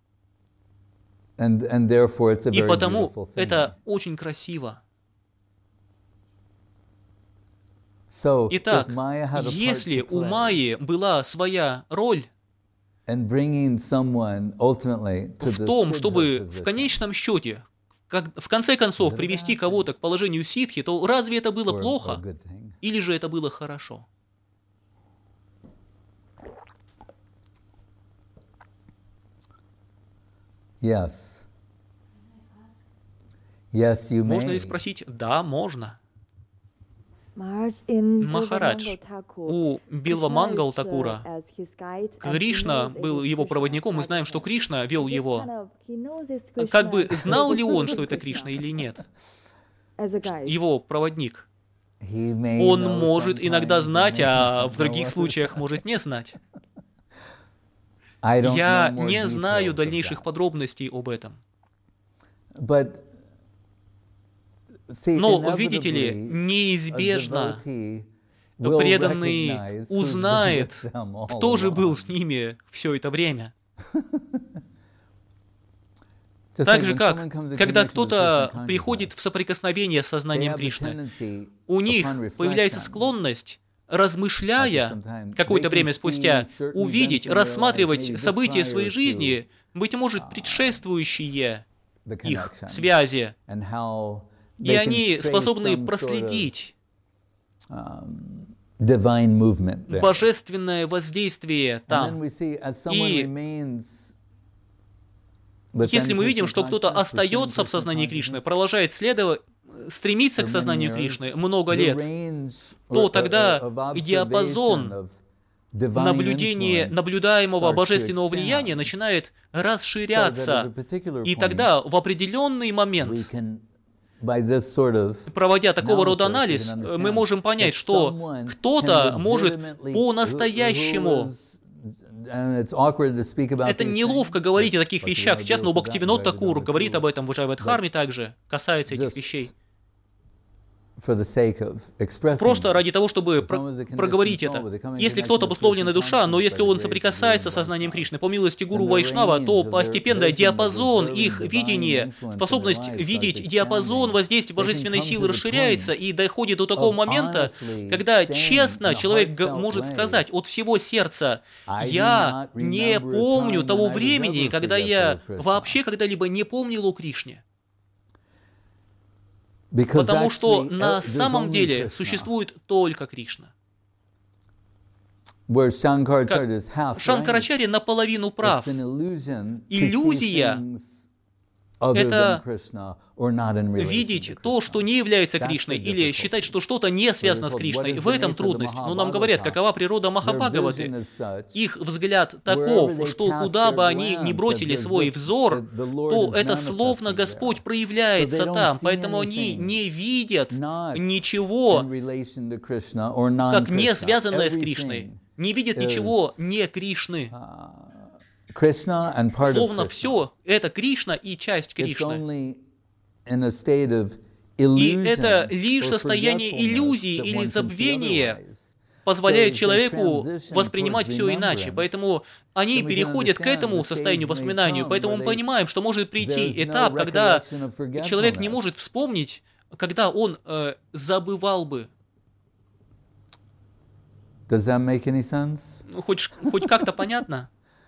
И потому это очень красиво. Итак, если у Майи была своя роль в том, чтобы в конечном счете, как, в конце концов, привести кого-то к положению ситхи, то разве это было плохо? Или же это было хорошо? Yes. Yes, you may. Можно ли спросить? Да, можно. Махарадж, у Билва Мангал Такура, Кришна был его проводником, мы знаем, что Кришна вел его. Как бы знал ли он, что это Кришна или нет? Его проводник. Он может иногда знать, а в других случаях может не знать. Я не знаю дальнейших подробностей об этом. Но, видите ли, неизбежно преданный узнает, кто же был с ними все это время. Так же, как, когда кто-то приходит в соприкосновение с сознанием Кришны, у них появляется склонность, размышляя какое-то время спустя, увидеть, рассматривать события своей жизни, быть может, предшествующие их связи, и они способны проследить божественное воздействие там. И если мы видим, что кто-то остается в сознании Кришны, продолжает следовать, стремиться к сознанию Кришны много лет, то тогда диапазон наблюдения, наблюдаемого божественного влияния начинает расширяться. И тогда в определенный момент, проводя такого рода анализ, мы можем понять, что кто-то может по-настоящему... Это неловко говорить о таких вещах. Сейчас, но Бхактивинод Такур говорит об этом в Виджайавадхарме также, касается этих вещей. Просто ради того, чтобы про проговорить это. Если кто-то обусловленная душа, но если он соприкасается с сознанием Кришны, по милости гуру Вайшнава, то постепенно диапазон их видения, способность видеть диапазон воздействия божественной силы расширяется и доходит до такого момента, когда честно человек может сказать от всего сердца: «Я не помню того времени, когда я вообще когда-либо не помнил о Кришне». Потому что на самом деле существует только Кришна. как Шанкарачарья наполовину прав. Иллюзия — это видеть то, что не является Кришной, или считать, что что-то не связано с Кришной. В этом трудность. Но нам говорят, какова природа Махабхагаваты. Их взгляд таков, что куда бы они ни бросили свой взор, то это словно Господь проявляется там. Поэтому они не видят ничего, как не связанное с Кришной. Не видят ничего не Кришны. Словно все это Кришна и часть Кришны. И это лишь состояние иллюзии или забвения позволяет человеку воспринимать все иначе. Поэтому они переходят к этому состоянию воспоминанию. Поэтому мы понимаем, что может прийти этап, когда человек не может вспомнить, когда он э, забывал бы. Ну, хоть, хоть как-то понятно?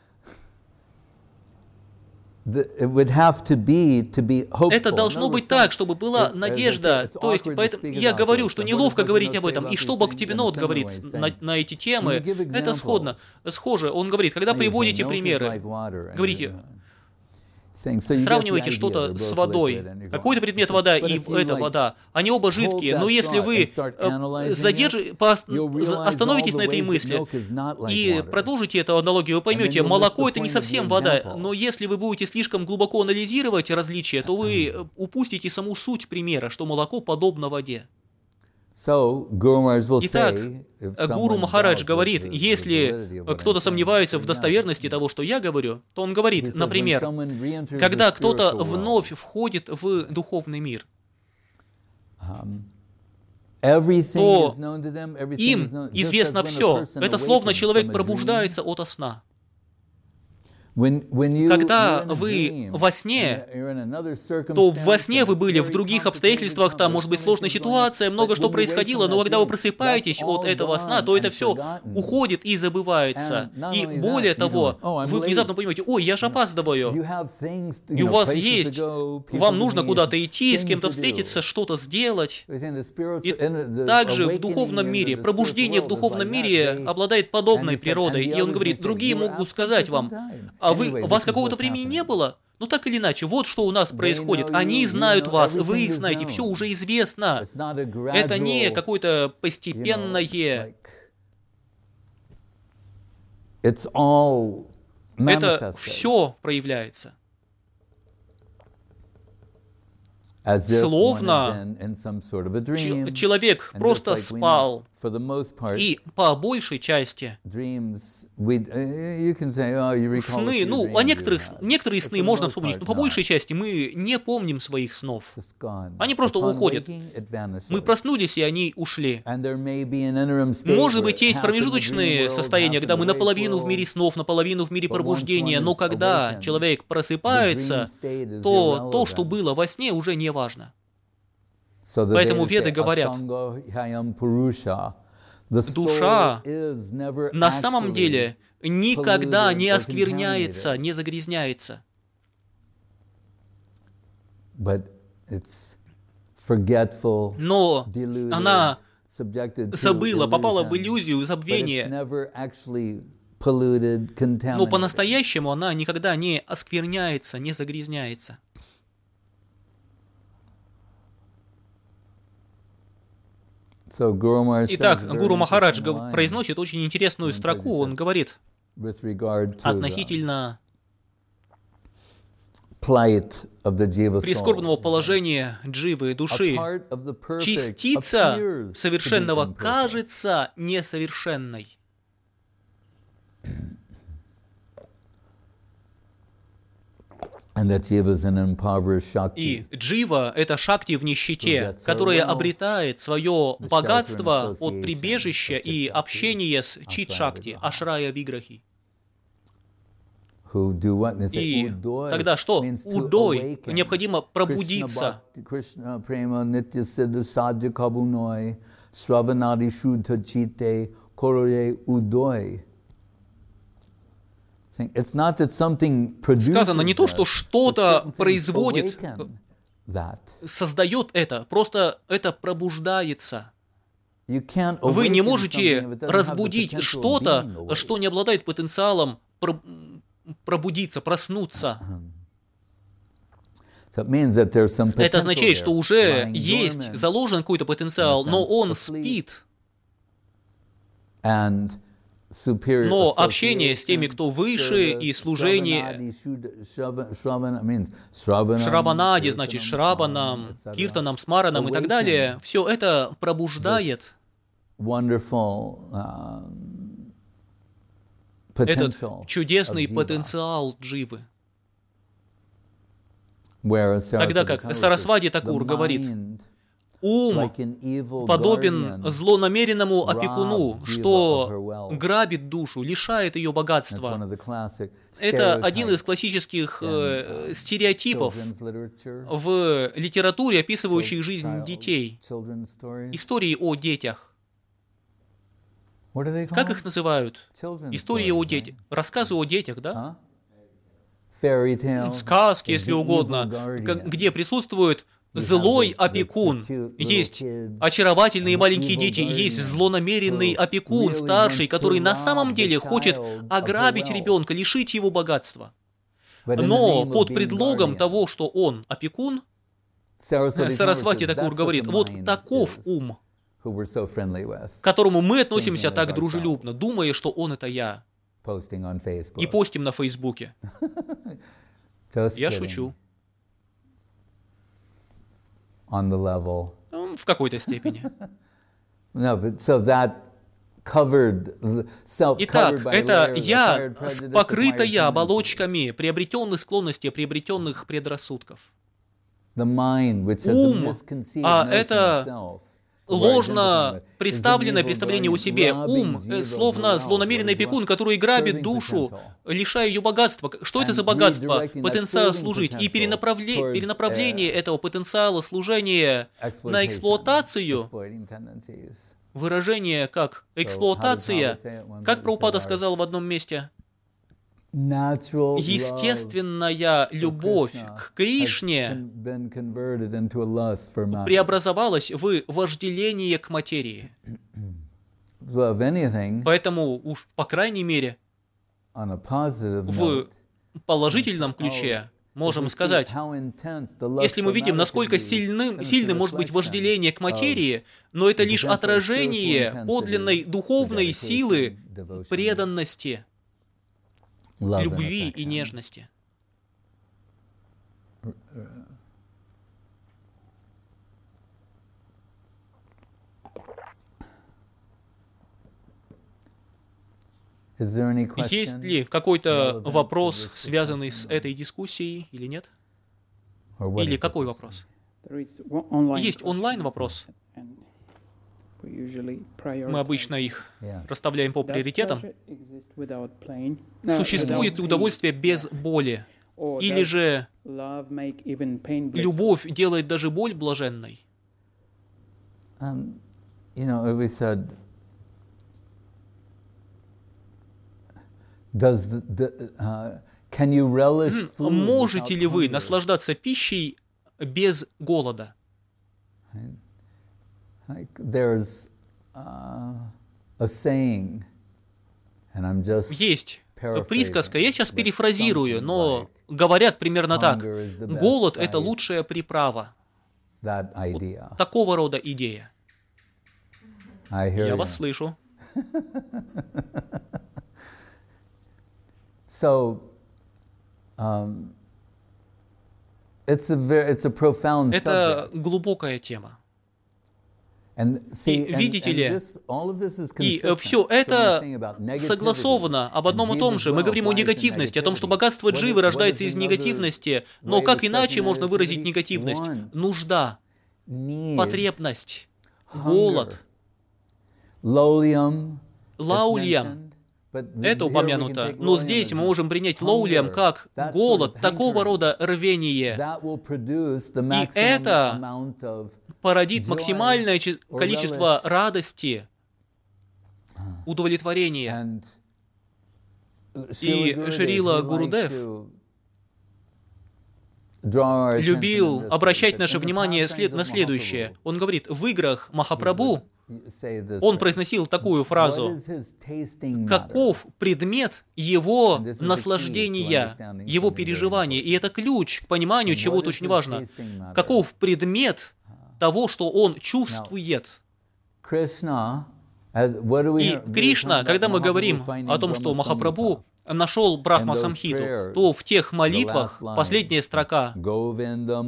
Это должно быть так, чтобы была надежда. То есть, поэтому я говорю, что неловко говорить об этом. И что Бхактивинод говорит на, на эти темы, это сходно, схоже. Он говорит, когда приводите примеры, говорите, сравнивайте что-то с водой. Какой-то предмет вода и эта вода. Они оба жидкие. Но если вы задерж... остановитесь на этой мысли и продолжите эту аналогию, вы поймете, молоко — это не совсем вода. Но если вы будете слишком глубоко анализировать различия, то вы упустите саму суть примера, что молоко подобно воде. Итак, Гуру Махарадж говорит, если кто-то сомневается в достоверности того, что я говорю, то он говорит, например, когда кто-то вновь входит в духовный мир, то им известно все. Это словно человек пробуждается ото сна. Когда вы во сне, то во сне вы были в других обстоятельствах, там может быть сложная ситуация, много что происходило, но когда вы просыпаетесь от этого сна, то это все уходит и забывается. И более того, вы внезапно понимаете, ой, я же опаздываю. И у вас есть, вам нужно куда-то идти, с кем-то встретиться, что-то сделать. И также в духовном мире, пробуждение в духовном мире обладает подобной природой. И он говорит, другие могут сказать вам, а вы, у вас какого-то времени не было? Ну так или иначе, вот что у нас происходит. Они знают вас, вы их знаете, все уже известно. Это не какое-то постепенное... Это все проявляется. Словно человек просто спал, и по большей части сны, ну, а некоторых, некоторые сны можно вспомнить, но по большей части мы не помним своих снов. Они просто уходят. Мы проснулись, и они ушли. Может быть, есть промежуточные состояния, когда мы наполовину в мире снов, наполовину в мире пробуждения, но когда человек просыпается, то то, что было во сне, уже не важно. Поэтому веды говорят, душа на самом деле никогда не оскверняется, не загрязняется. Но она забыла, попала в иллюзию, забвение. Но по-настоящему она никогда не оскверняется, не загрязняется. Итак, Гуру Махарадж произносит очень интересную строку. Он говорит относительно прискорбного положения дживы, души. Частица совершенного кажется несовершенной. И джива — это шакти в нищете, которая обретает свое богатство от прибежища и общения с чит-шакти, ашрая виграхи. И тогда что? Удой. Необходимо пробудиться. Сказано не то, что что-то производит, создает это, просто это пробуждается. Вы не можете разбудить что-то, что не обладает потенциалом пробудиться, проснуться. Это означает, что уже есть заложен какой-то потенциал, но он спит. Но общение с теми, кто выше, и служение Шраванади, значит, Шраванам, Киртанам, Смаранам и так далее, все это пробуждает этот чудесный потенциал дживы. Тогда как Сарасвати Такур говорит, ум подобен злонамеренному опекуну, что грабит душу, лишает ее богатства. Это один из классических э, стереотипов в литературе, описывающей жизнь детей. Истории о детях. Как их называют? Истории о детях. Рассказы о детях, да? Сказки, если угодно, где присутствует злой опекун. Есть очаровательные маленькие дети, есть злонамеренный опекун, старший, который на самом деле хочет ограбить ребенка, лишить его богатства. Но под предлогом того, что он опекун, Сарасвати Такур говорит, вот таков ум, к которому мы относимся так дружелюбно, думая, что он это я. И постим на Фейсбуке. Я шучу. В какой-то степени. Итак, это я, покрытая оболочками приобретенных склонностей, приобретенных предрассудков. Ум, а это ложно представленное представление о себе. Ум, словно злонамеренный опекун, который грабит душу, лишая ее богатства. Что это за богатство? Потенциал служить. И перенаправле... перенаправление этого потенциала служения на эксплуатацию, выражение как эксплуатация, как Прабхупада сказал в одном месте, естественная любовь к Кришне преобразовалась в вожделение к материи. Поэтому уж, по крайней мере, в положительном ключе можем сказать, если мы видим, насколько сильным, сильным может быть вожделение к материи, но это лишь отражение подлинной духовной силы преданности, любви и нежности. Есть ли какой-то вопрос, связанный с этой дискуссией, или нет? Или какой вопрос? Есть онлайн-вопрос. Мы обычно их расставляем по приоритетам. Существует ли удовольствие без боли? Или же любовь делает даже боль блаженной? Можете ли вы наслаждаться пищей без голода? Есть присказка, я сейчас перефразирую, но говорят примерно так. Голод — это лучшая приправа. Вот такого рода идея. Я вас слышу. So, um, it's a very, it's a profound subject. Это глубокая тема. And see, и видите and, ли, and this, all of this is и consistent. все это согласовано об одном и том же. Мы говорим о негативности, о том, что богатство дживы рождается из негативности. Но как иначе можно выразить негативность? Нужда, потребность, голод. Лаульям. Это упомянуто. Но здесь мы можем принять лаульям как голод, такого рода рвение. И это породит максимальное количество радости, удовлетворения. И Шрила Гурудев любил обращать наше внимание на следующее. Он говорит, в играх Махапрабху он произносил такую фразу: каков предмет его наслаждения, его переживания. И это ключ к пониманию чего-то очень важно. Каков предмет того, что он чувствует. И Кришна, когда мы говорим о том, что Махапрабху нашел Брахма Самхиту, то в тех молитвах последняя строка Говинда,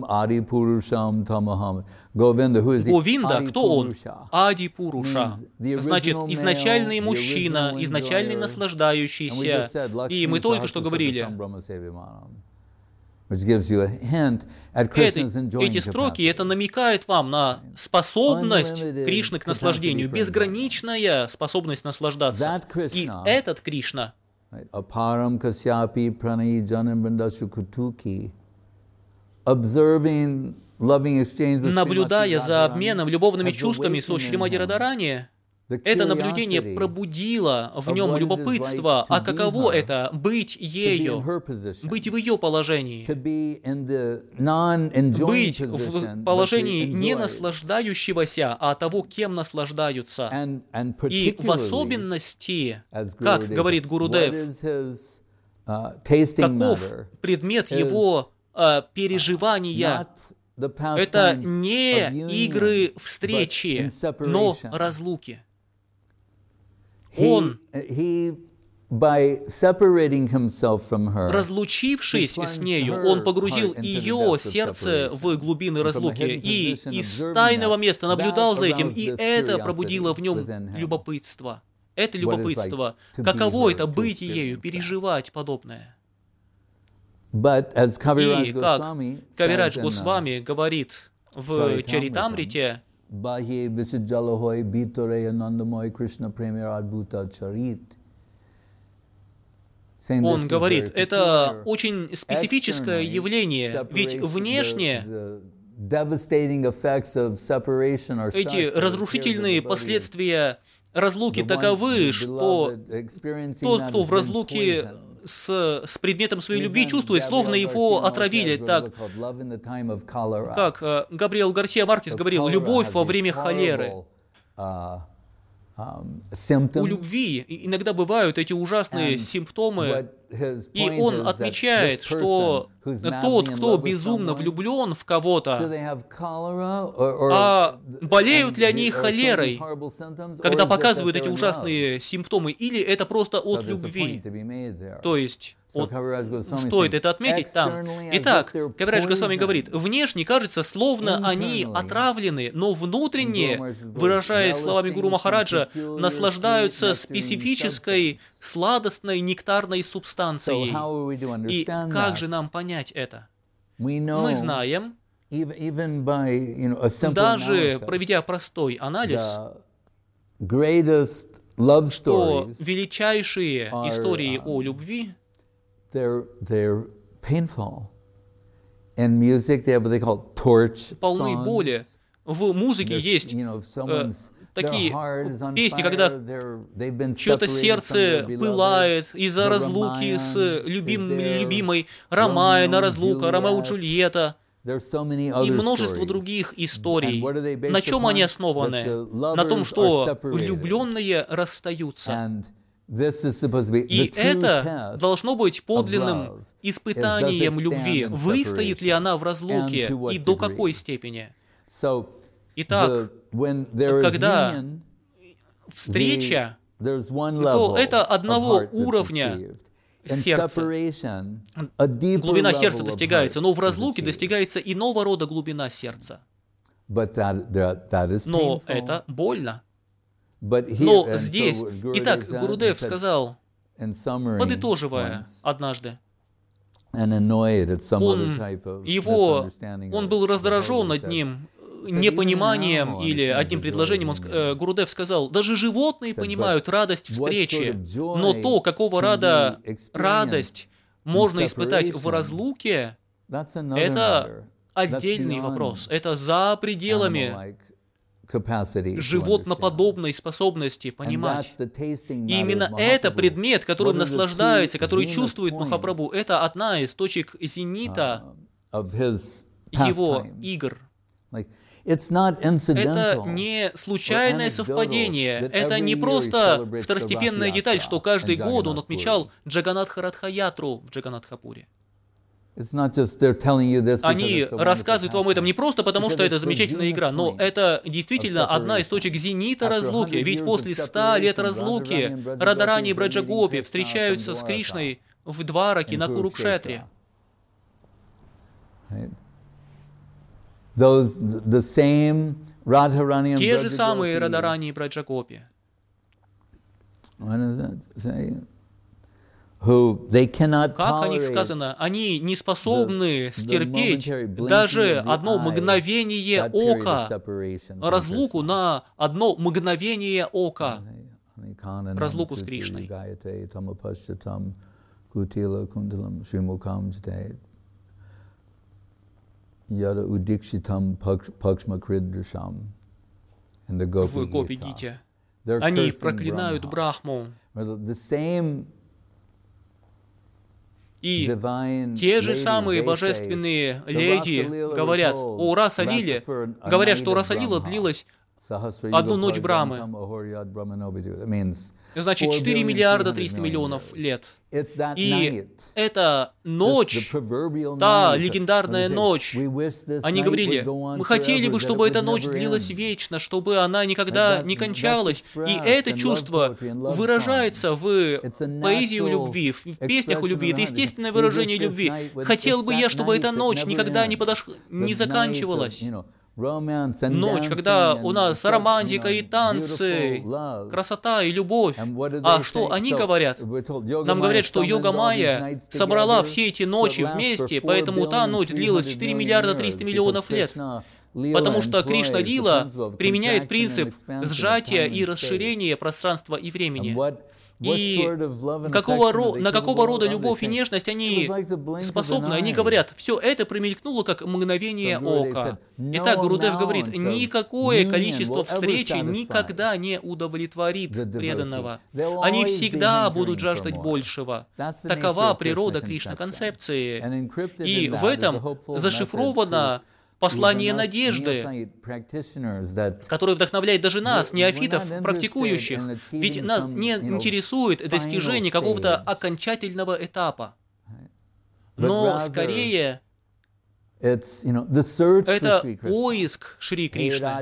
кто он? Ади Пуруша. Значит, изначальный мужчина, изначальный наслаждающийся. И мы только что говорили, Это, эти строки, это намекает вам на способность Кришны к наслаждению, безграничная способность наслаждаться. И этот Кришна, наблюдая за обменом любовными чувствами со Шримади Радхарани, это наблюдение пробудило в нем любопытство, а каково это — быть ею, быть в ее положении, быть в положении не наслаждающегося, а того, кем наслаждаются. И в особенности, как говорит Гурудев, каков предмет его э, переживания. Это не игры встречи, но разлуки. Он, разлучившись с нею, он погрузил ее сердце в глубины разлуки и из тайного места наблюдал за этим, и это пробудило в нем любопытство. Это любопытство. Каково это — быть ею, переживать подобное? И как Кавирадж Госвами говорит в Чаритамрите, он говорит, это очень специфическое явление, ведь внешне эти разрушительные последствия разлуки таковы, что тот, кто в разлуке с, с предметом своей любви чувствует, словно его отравили, так как э, Габриэл Гарсия Маркес говорил, любовь во время холеры. У любви иногда бывают эти ужасные симптомы, и он отмечает, что тот, кто безумно влюблен в кого-то, а болеют ли они холерой, когда показывают эти ужасные симптомы, или это просто от любви? То есть вот, стоит это отметить там. Итак, Кавирадж Госвами говорит, внешне кажется, словно они отравлены, но внутренне, выражаясь словами Гуру Махараджа, наслаждаются специфической сладостной нектарной субстанцией. И как же нам понять это? Мы знаем, даже проведя простой анализ, что величайшие истории о любви They're, they're painful. In music, they have what they call torch полны боли. В музыке есть э, такие песни, когда чье-то сердце пылает из-за разлуки с любим, любимой, Рамайна разлука, Ромео и Джульетта, и множество других историй. На чем они основаны? На том, что влюбленные расстаются. И это должно быть подлинным испытанием любви. Выстоит ли она в разлуке и до какой степени? Итак, когда встреча, то это одного уровня сердца. Глубина сердца достигается, но в разлуке достигается иного рода глубина сердца. Но это больно. Но здесь, итак, Гурудев сказал, подытоживая однажды, он, его, он был раздражен одним непониманием или одним предложением. Он, э, Гурудев сказал, даже животные понимают радость встречи, но то, какого рода радость можно испытать в разлуке, это отдельный вопрос. Это за пределами животноподобной способности понимать. И именно это предмет, которым наслаждается, который чувствует Махапрабху, это одна из точек зенита его игр. Это не случайное совпадение, это не просто второстепенная деталь, что каждый год он отмечал Джаганатха-Радха-ятру в Джаганатхапуре. Они рассказывают вам это не просто потому, что это замечательная игра, но это действительно одна из точек зенита разлуки. Ведь после ста лет разлуки Радарани и Браджагопи встречаются с Кришной в Двараке на Курукшетре. Те же самые Радарани и Браджагопи. Как о них сказано, они не способны стерпеть даже одно мгновение ока, разлуку на одно мгновение ока, разлуку с Кришной. В Гопи-гите они проклинают Брахму. И те же самые божественные леди говорят о Раса-лиле, говорят, что Раса-лила длилась одну ночь Брамы. Значит, четыре миллиарда триста миллионов лет. И эта ночь, та легендарная ночь, они говорили, мы хотели бы, чтобы эта ночь длилась вечно, чтобы она никогда не кончалась. И это чувство выражается в поэзии о любви, в песнях о любви. Это естественное выражение любви. Хотел бы я, чтобы эта ночь никогда не, подош... не заканчивалась. Ночь, когда у нас романтика и танцы, красота и любовь. А что они говорят? Нам говорят, что Йога Майя собрала все эти ночи вместе, поэтому та ночь длилась четыре миллиарда триста миллионов лет. Потому что Кришна Лила применяет принцип сжатия и расширения пространства и времени. И какого, на какого рода любовь и нежность они способны? Они говорят, все это промелькнуло как мгновение ока. Итак, Гурудев говорит, никакое количество встреч никогда не удовлетворит преданного. Они всегда будут жаждать большего. Такова природа Кришна-концепции. И в этом зашифровано послание надежды, которое вдохновляет даже нас, неофитов, практикующих. Ведь нас не интересует достижение какого-то окончательного этапа. Но скорее это поиск Шри Кришны.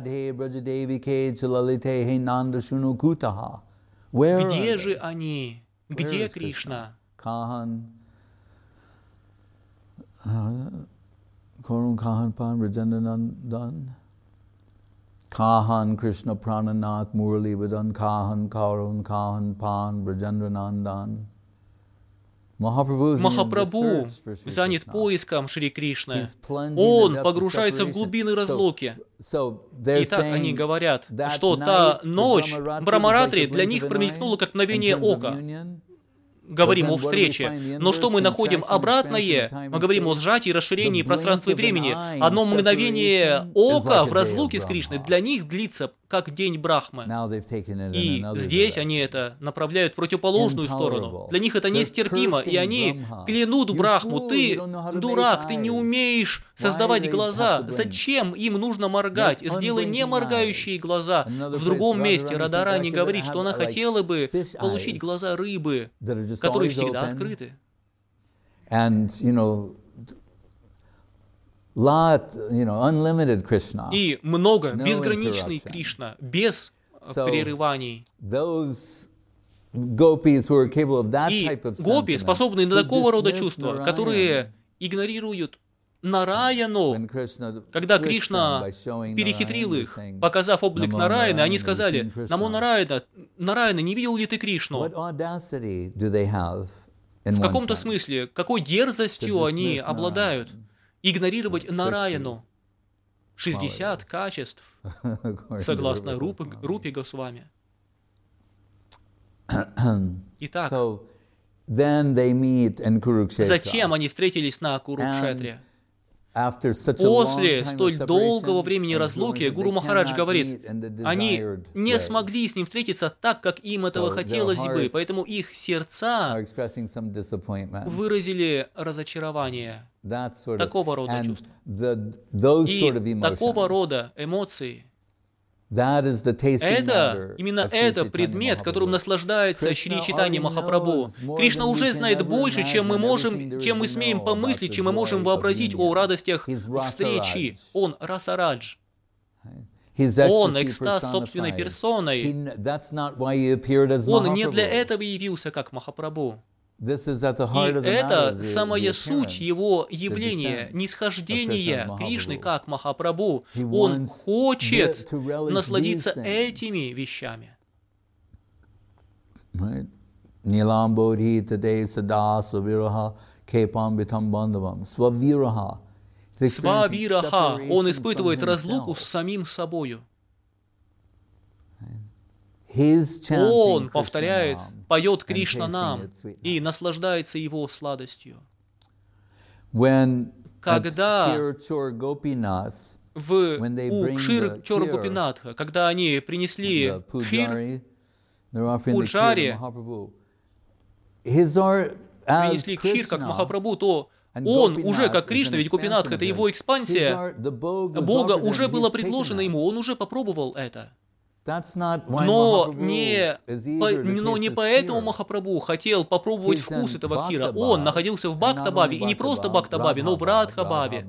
Где же они? Где Кришна? Korun Kahan Pan Rajandanandan Kahan Krishna Prananath Murali Vadan Kahan Karun Kahan Pan Rajandranandan. Махапрабху занят поиском Шри Кришны. Он погружается в глубины разлуки. Итак, они говорят, что та ночь Брамаратри для них промелькнула как мгновение ока. Говорим о встрече. Но что мы находим обратное? Мы говорим о сжатии и расширении пространства и времени. Одно мгновение ока в разлуке с Кришной для них длится как день Брахмы. И здесь они это направляют в противоположную сторону. Для них это нестерпимо, и они клянут Брахму. Ты дурак, ты не умеешь создавать глаза. Зачем им нужно моргать? Сделай не моргающие глаза. В другом месте Радарани говорит, что она хотела бы получить глаза рыбы, которые всегда открыты. И много, безграничный Кришна, без прерываний. И гопи, способные на такого рода чувства, которые игнорируют Нараяну. Когда Кришна перехитрил их, показав облик Нараяны, они сказали, «Намо Нараяна, Нараяна, не видел ли ты Кришну?» В каком-то смысле, какой дерзостью они обладают? Игнорировать Нараяну. шестьдесят качеств, согласно Рупи, Рупи Госвами. Итак, затем они встретились на Курукшетре. После столь долгого времени разлуки Гуру Махарадж говорит, они не смогли с ним встретиться так, как им этого хотелось бы, поэтому их сердца выразили разочарование, такого рода чувства. И такого рода эмоции. Это, именно это предмет, которым наслаждается Шри Чайтанья Махапрабху. Кришна уже знает больше, чем мы можем, чем мы смеем помыслить, чем мы можем вообразить о радостях встречи. Он Расарадж. Он экстаз собственной персоной. Он не для этого явился как Махапрабху. И это самая суть его явления, нисхождение Кришны как Махапрабху. Он хочет насладиться этими вещами. Свавираха. Он испытывает разлуку с самим собою. Он повторяет, поет Кришна нам и наслаждается его сладостью. Когда в, у Кшир Чора Гопинатха, когда они принесли кшир Пуджаре, принесли кшир как Махапрабху, то он уже как Кришна, ведь Гопинатха — это его экспансия, Бога уже было предложено ему, он уже попробовал это. Но не, по, но не поэтому Махапрабху хотел попробовать вкус этого кшира. Он находился в Бхакта-бхаве, и не просто Бхакта-бхаве, но в Радха-бхаве.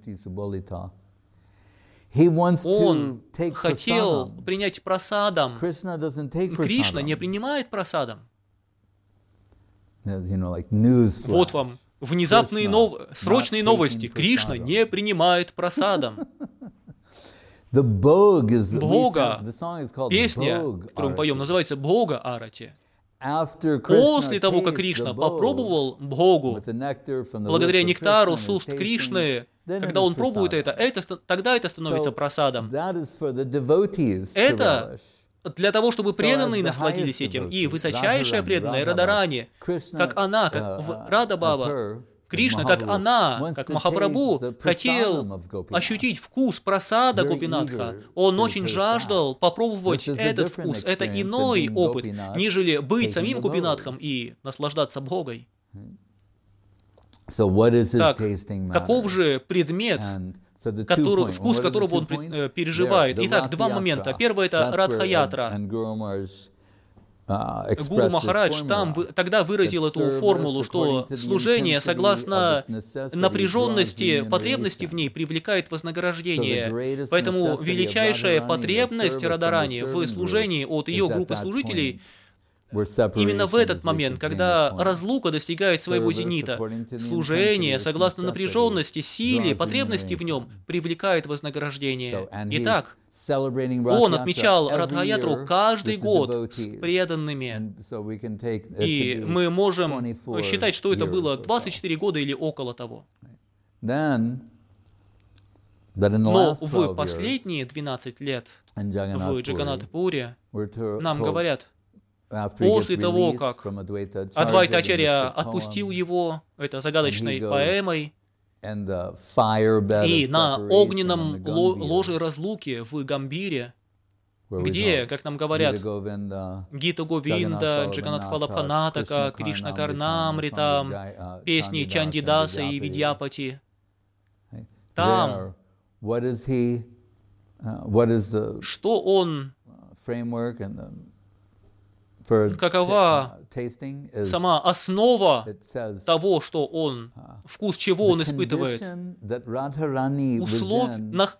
Он хотел принять прасадам. Кришна не принимает прасадам. Вот вам внезапные, нов... срочные новости. Кришна не принимает прасадам. Бога, песня, которую мы поем, называется Бога Арати. После того, как Кришна попробовал Богу, благодаря нектару с уст Кришны, когда он пробует это, это тогда это становится прасадом. Это для того, чтобы преданные насладились этим. И высочайшая преданная Радарани, как она, как в Радабава, Кришна, как она, как Махапрабху, хотел ощутить вкус прасада Гопинатха. Он очень жаждал попробовать этот вкус. Это иной опыт, нежели быть самим Гопинатхом и наслаждаться Богой. Так, каков же предмет, который, вкус которого он переживает? Итак, два момента. Первый — это Радха-ятра. Гуру Махарадж там тогда выразил эту формулу, что служение, согласно напряженности, потребности в ней, привлекает вознаграждение. Поэтому величайшая потребность Радарани в служении от ее группы служителей именно в этот момент, когда разлука достигает своего зенита, служение, согласно напряженности, силе, потребности в нем, привлекает вознаграждение. Итак, он отмечал Радха-ятру каждый год с преданными. И мы можем считать, что это было двадцать четыре года или около того. Но в последние двенадцать лет в Джаганнат-пуре нам говорят, после того, как Адвайта-ачарья отпустил его, это загадочной поэмой, и на огненном ложе разлуки в Гамбире, где, как нам говорят, Гита Говинда, Джаганнат Фалабханатака, Кришна Карнамрита, песни Чандидаса и Видьяпати, там, что он, какова сама основа того, что он, вкус чего он испытывает. Услов...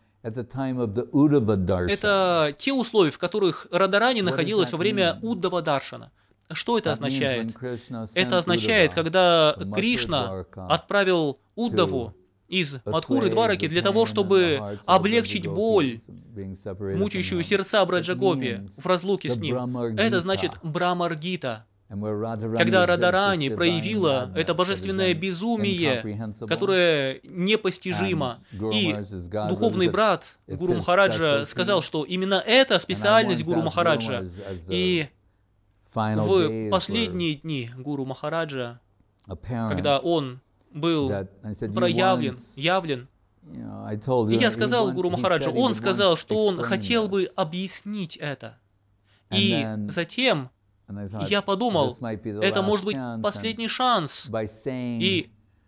Это те условия, в которых Радарани находилась во время Уддава Даршана. Что это означает? Это означает, когда Кришна отправил Уддаву из Мадхуры Двараки для того, чтобы облегчить боль, мучающую сердца Браджагопи в разлуке с ним. Это значит Брамар-гита. Когда Радарани проявила это божественное безумие, которое непостижимо, и духовный брат Гуру Махараджа сказал, что именно это специальность Гуру Махараджа. И в последние дни Гуру Махараджа, когда он был проявлен, явлен, И я сказал Гуру Махараджу, он сказал, что он хотел бы объяснить это. И затем я подумал, это может быть последний шанс. И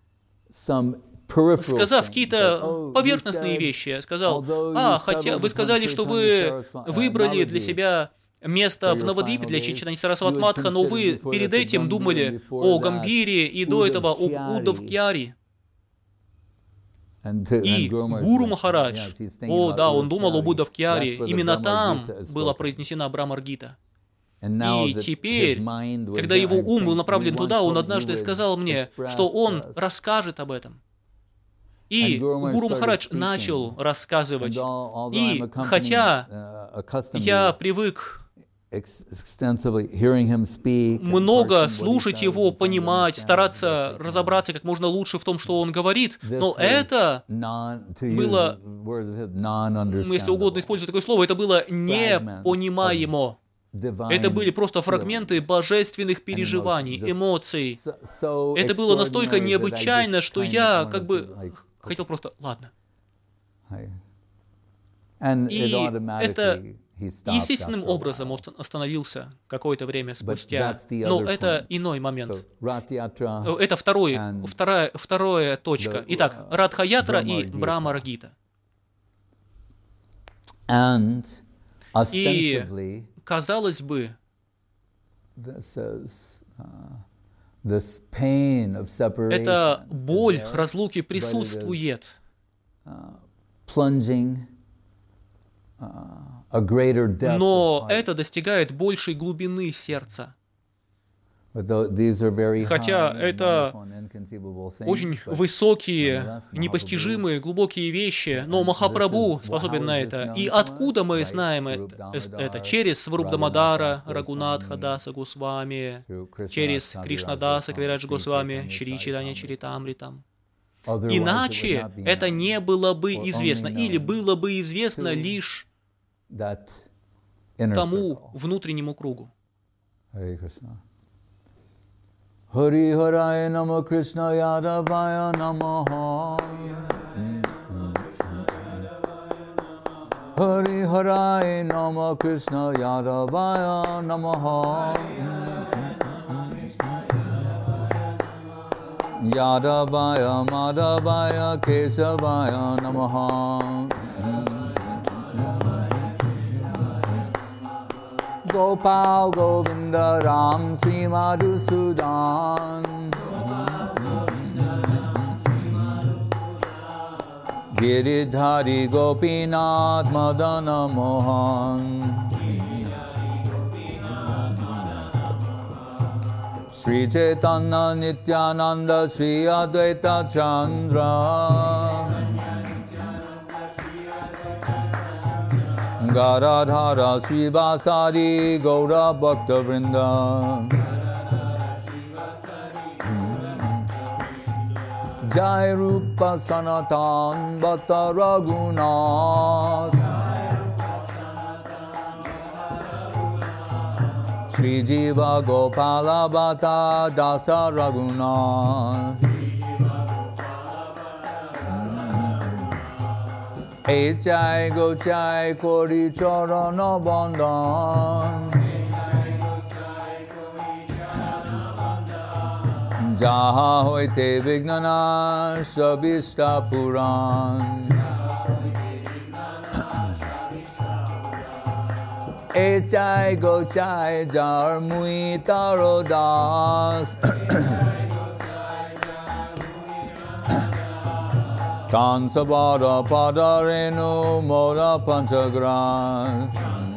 сказав какие-то поверхностные вещи, я сказал, а, хотя вы сказали, что вы выбрали для себя место в Навадвипе для Чайтаньи Сарасвати Матха, но вы перед этим думали о Гамбире и до этого о Уддав-Кьяри. И Гуру Махарадж, о да, он думал об Уддав-Кьяри, именно там была произнесена Брамар-гита. И теперь, когда его ум был направлен туда, он однажды сказал мне, что он расскажет об этом. И Гуру Махарадж начал рассказывать. И хотя я привык много слушать его, понимать, стараться разобраться как можно лучше в том, что он говорит, но это было, если угодно использовать такое слово, это было непонимаемо. Это были просто фрагменты божественных переживаний, эмоций. Это было настолько необычайно, что я как бы хотел просто, ладно. И это естественным образом остановился какое-то время спустя. Но это иной момент. Это второй, вторая, вторая точка. Итак, Радха-ятра и Брамар-гита. И, казалось бы, эта боль разлуки присутствует. Но это достигает большей глубины сердца. Хотя это очень высокие, непостижимые, глубокие вещи, но Махапрабху способен на это. И откуда мы знаем это? Через Сварубдамадара, Рагунатха Даса Госвами, через Кришнадаса Кавираджа Госвами, Шри Чайтанья Чаритамритам. Иначе это не было бы известно, или было бы известно лишь тому внутреннему кругу. Hari Haraya Namo Krishna Yadavaya Namaha. Hari Haraya Namo Krishna Yadavaya Namaha. Yadavaya Madhavaya Kesavaya Namaha. Gopal Govinda Ram Sri Madhusudan. Giridhari Gopinath Madana Mohan. Sri Chaitanya Nityananda Sri Advaita Chandra. Garadhara Srivasadi Gaura Bhakta Vrinda. Jai Rupa Sanatan Bhatta Raghunath. Sri Jiva Gopala Bhatta Dasa Raghunath. Echai Gochai Kori Charana Bandhan. Jaha Hoite Vignanas Abhishta Puran. Echai Gochai Jar Mui Tarodas. Kansavada Padarenu Moda Panchagras.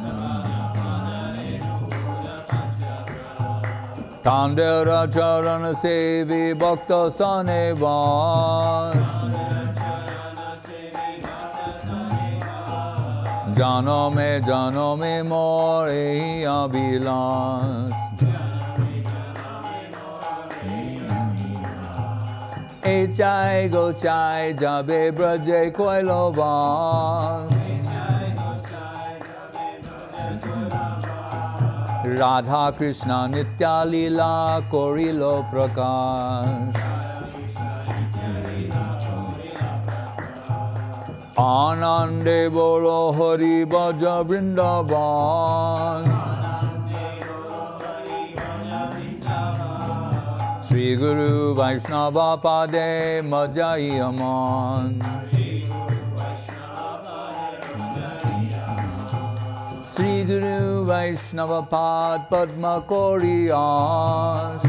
Tandera Charana Sevi Bhakta Sanevas. Janome Janome More Abhilas. Echai Gochai Jabe Braje Koilovas. Radha Krishna Nitya Lila Korilo Prakash. Anande Bolo Hari Bhaja Vrindavan. Shri Guru Vaishnava Pade Majai Aman. Shri Guru Vaishnava Pad Padma Koriyas.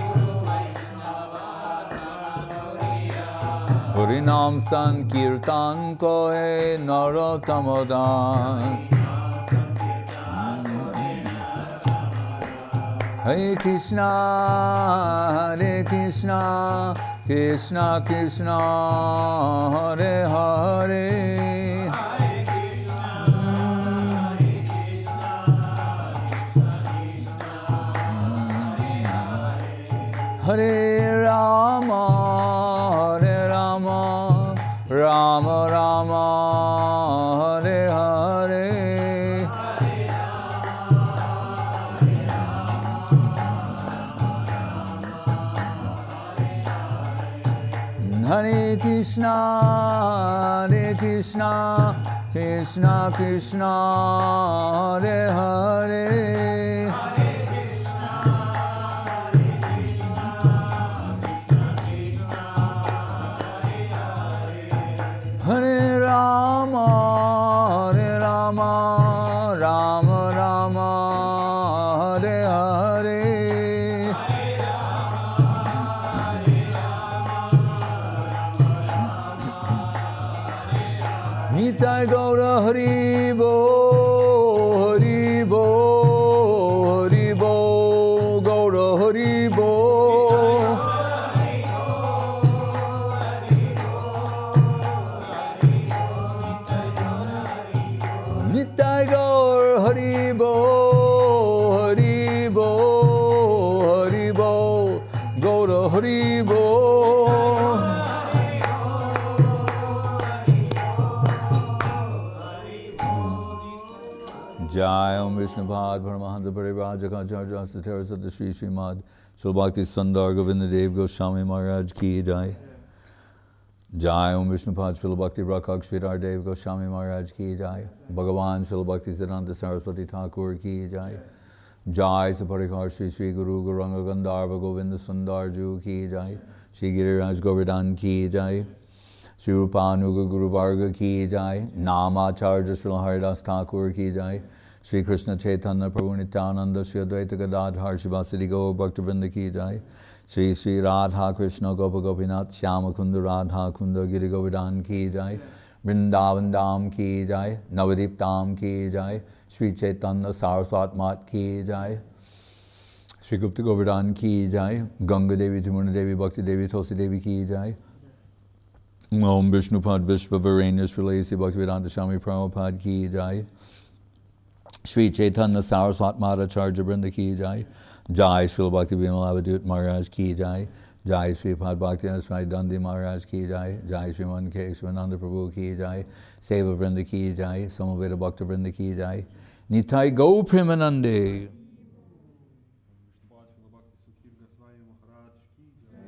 Harinam Sankirtan Kohe Narottamadas. Hare Krishna, Hare Krishna, Krishna Krishna, Hare Hare. Hare Rama, Hare Rama, Rama Rama, Hare Hare. Hare Krishna, Hare Krishna, Krishna Krishna, Hare Hare. Hare Rama, Hare Rama, Rama Rama, Hare Hare. Nitai Gaura Hari Bo, Hari Bo, Hari Bo, Gaura Hari Bo. Nitai Gaur Hari Bo, Hari Bo, Hari Bo, Gaura Hari Bo. Jai Om Vishnupad Paramahansa Parivrajakacarya Satara Sata Sri Srimad Srila Bhakti Sundar Govinda Dev Goswami Maharaj Ki Jai. Jai Om Vishnupad Srila Bhakti Rakak Sridhar Dev Goswami Maharaj Ki Jai. Bhagavan Srila Bhakti Siddhanta Saraswati Thakur Ki Jai. Jai Saparikar Sri Sri Guru Guranga Gandharva Govinda Sundar Ju Ki Jai. Sri Giriraj Govardhan Ki Jai. Sri Rupanuga Guru Varga Ki Jai. Namacharya Srila Haridas Thakur Ki Jai. Sri Krishna Chaitanya Prabhu Nityananda Sri Advaita Gadadhar Shivasati Gaur Bhaktivinoda Ki Jai. Sri Sri Radha Krishna Gopa Gopinath Shyama Kunda Radha Kunda Giri Govardhan Ki Jai. Vrindavan Dham Ki Jai. Navadip Dham Ki Jai. Sri Chaitanya Saraswat Mat Ki Jai. Sri Gupta Govardhan Ki Jai. Ganga Devi Timuna Devi Bhakti Devi Tulsi Devi Ki Jai. Om Vishnupad Vishva Varenya Srilesi Bhaktivedanta Swami Prabhupada Ki Jai. Sri Chaitanya Saraswat Madhacharya Vrinda Ki Jai. Jai Srila Bhakti Vimal Avadut Maharaj Ki Jai. Jai Sri Pad Bhakti Swami Dandi Maharaj Ki Jai. Jai Sri Man Keshavananda Prabhu Ki Jai. Seva Vrinda Ki Jai. Samaveda Bhakta Vrinda Ki Jai. Nitai Go Premanande.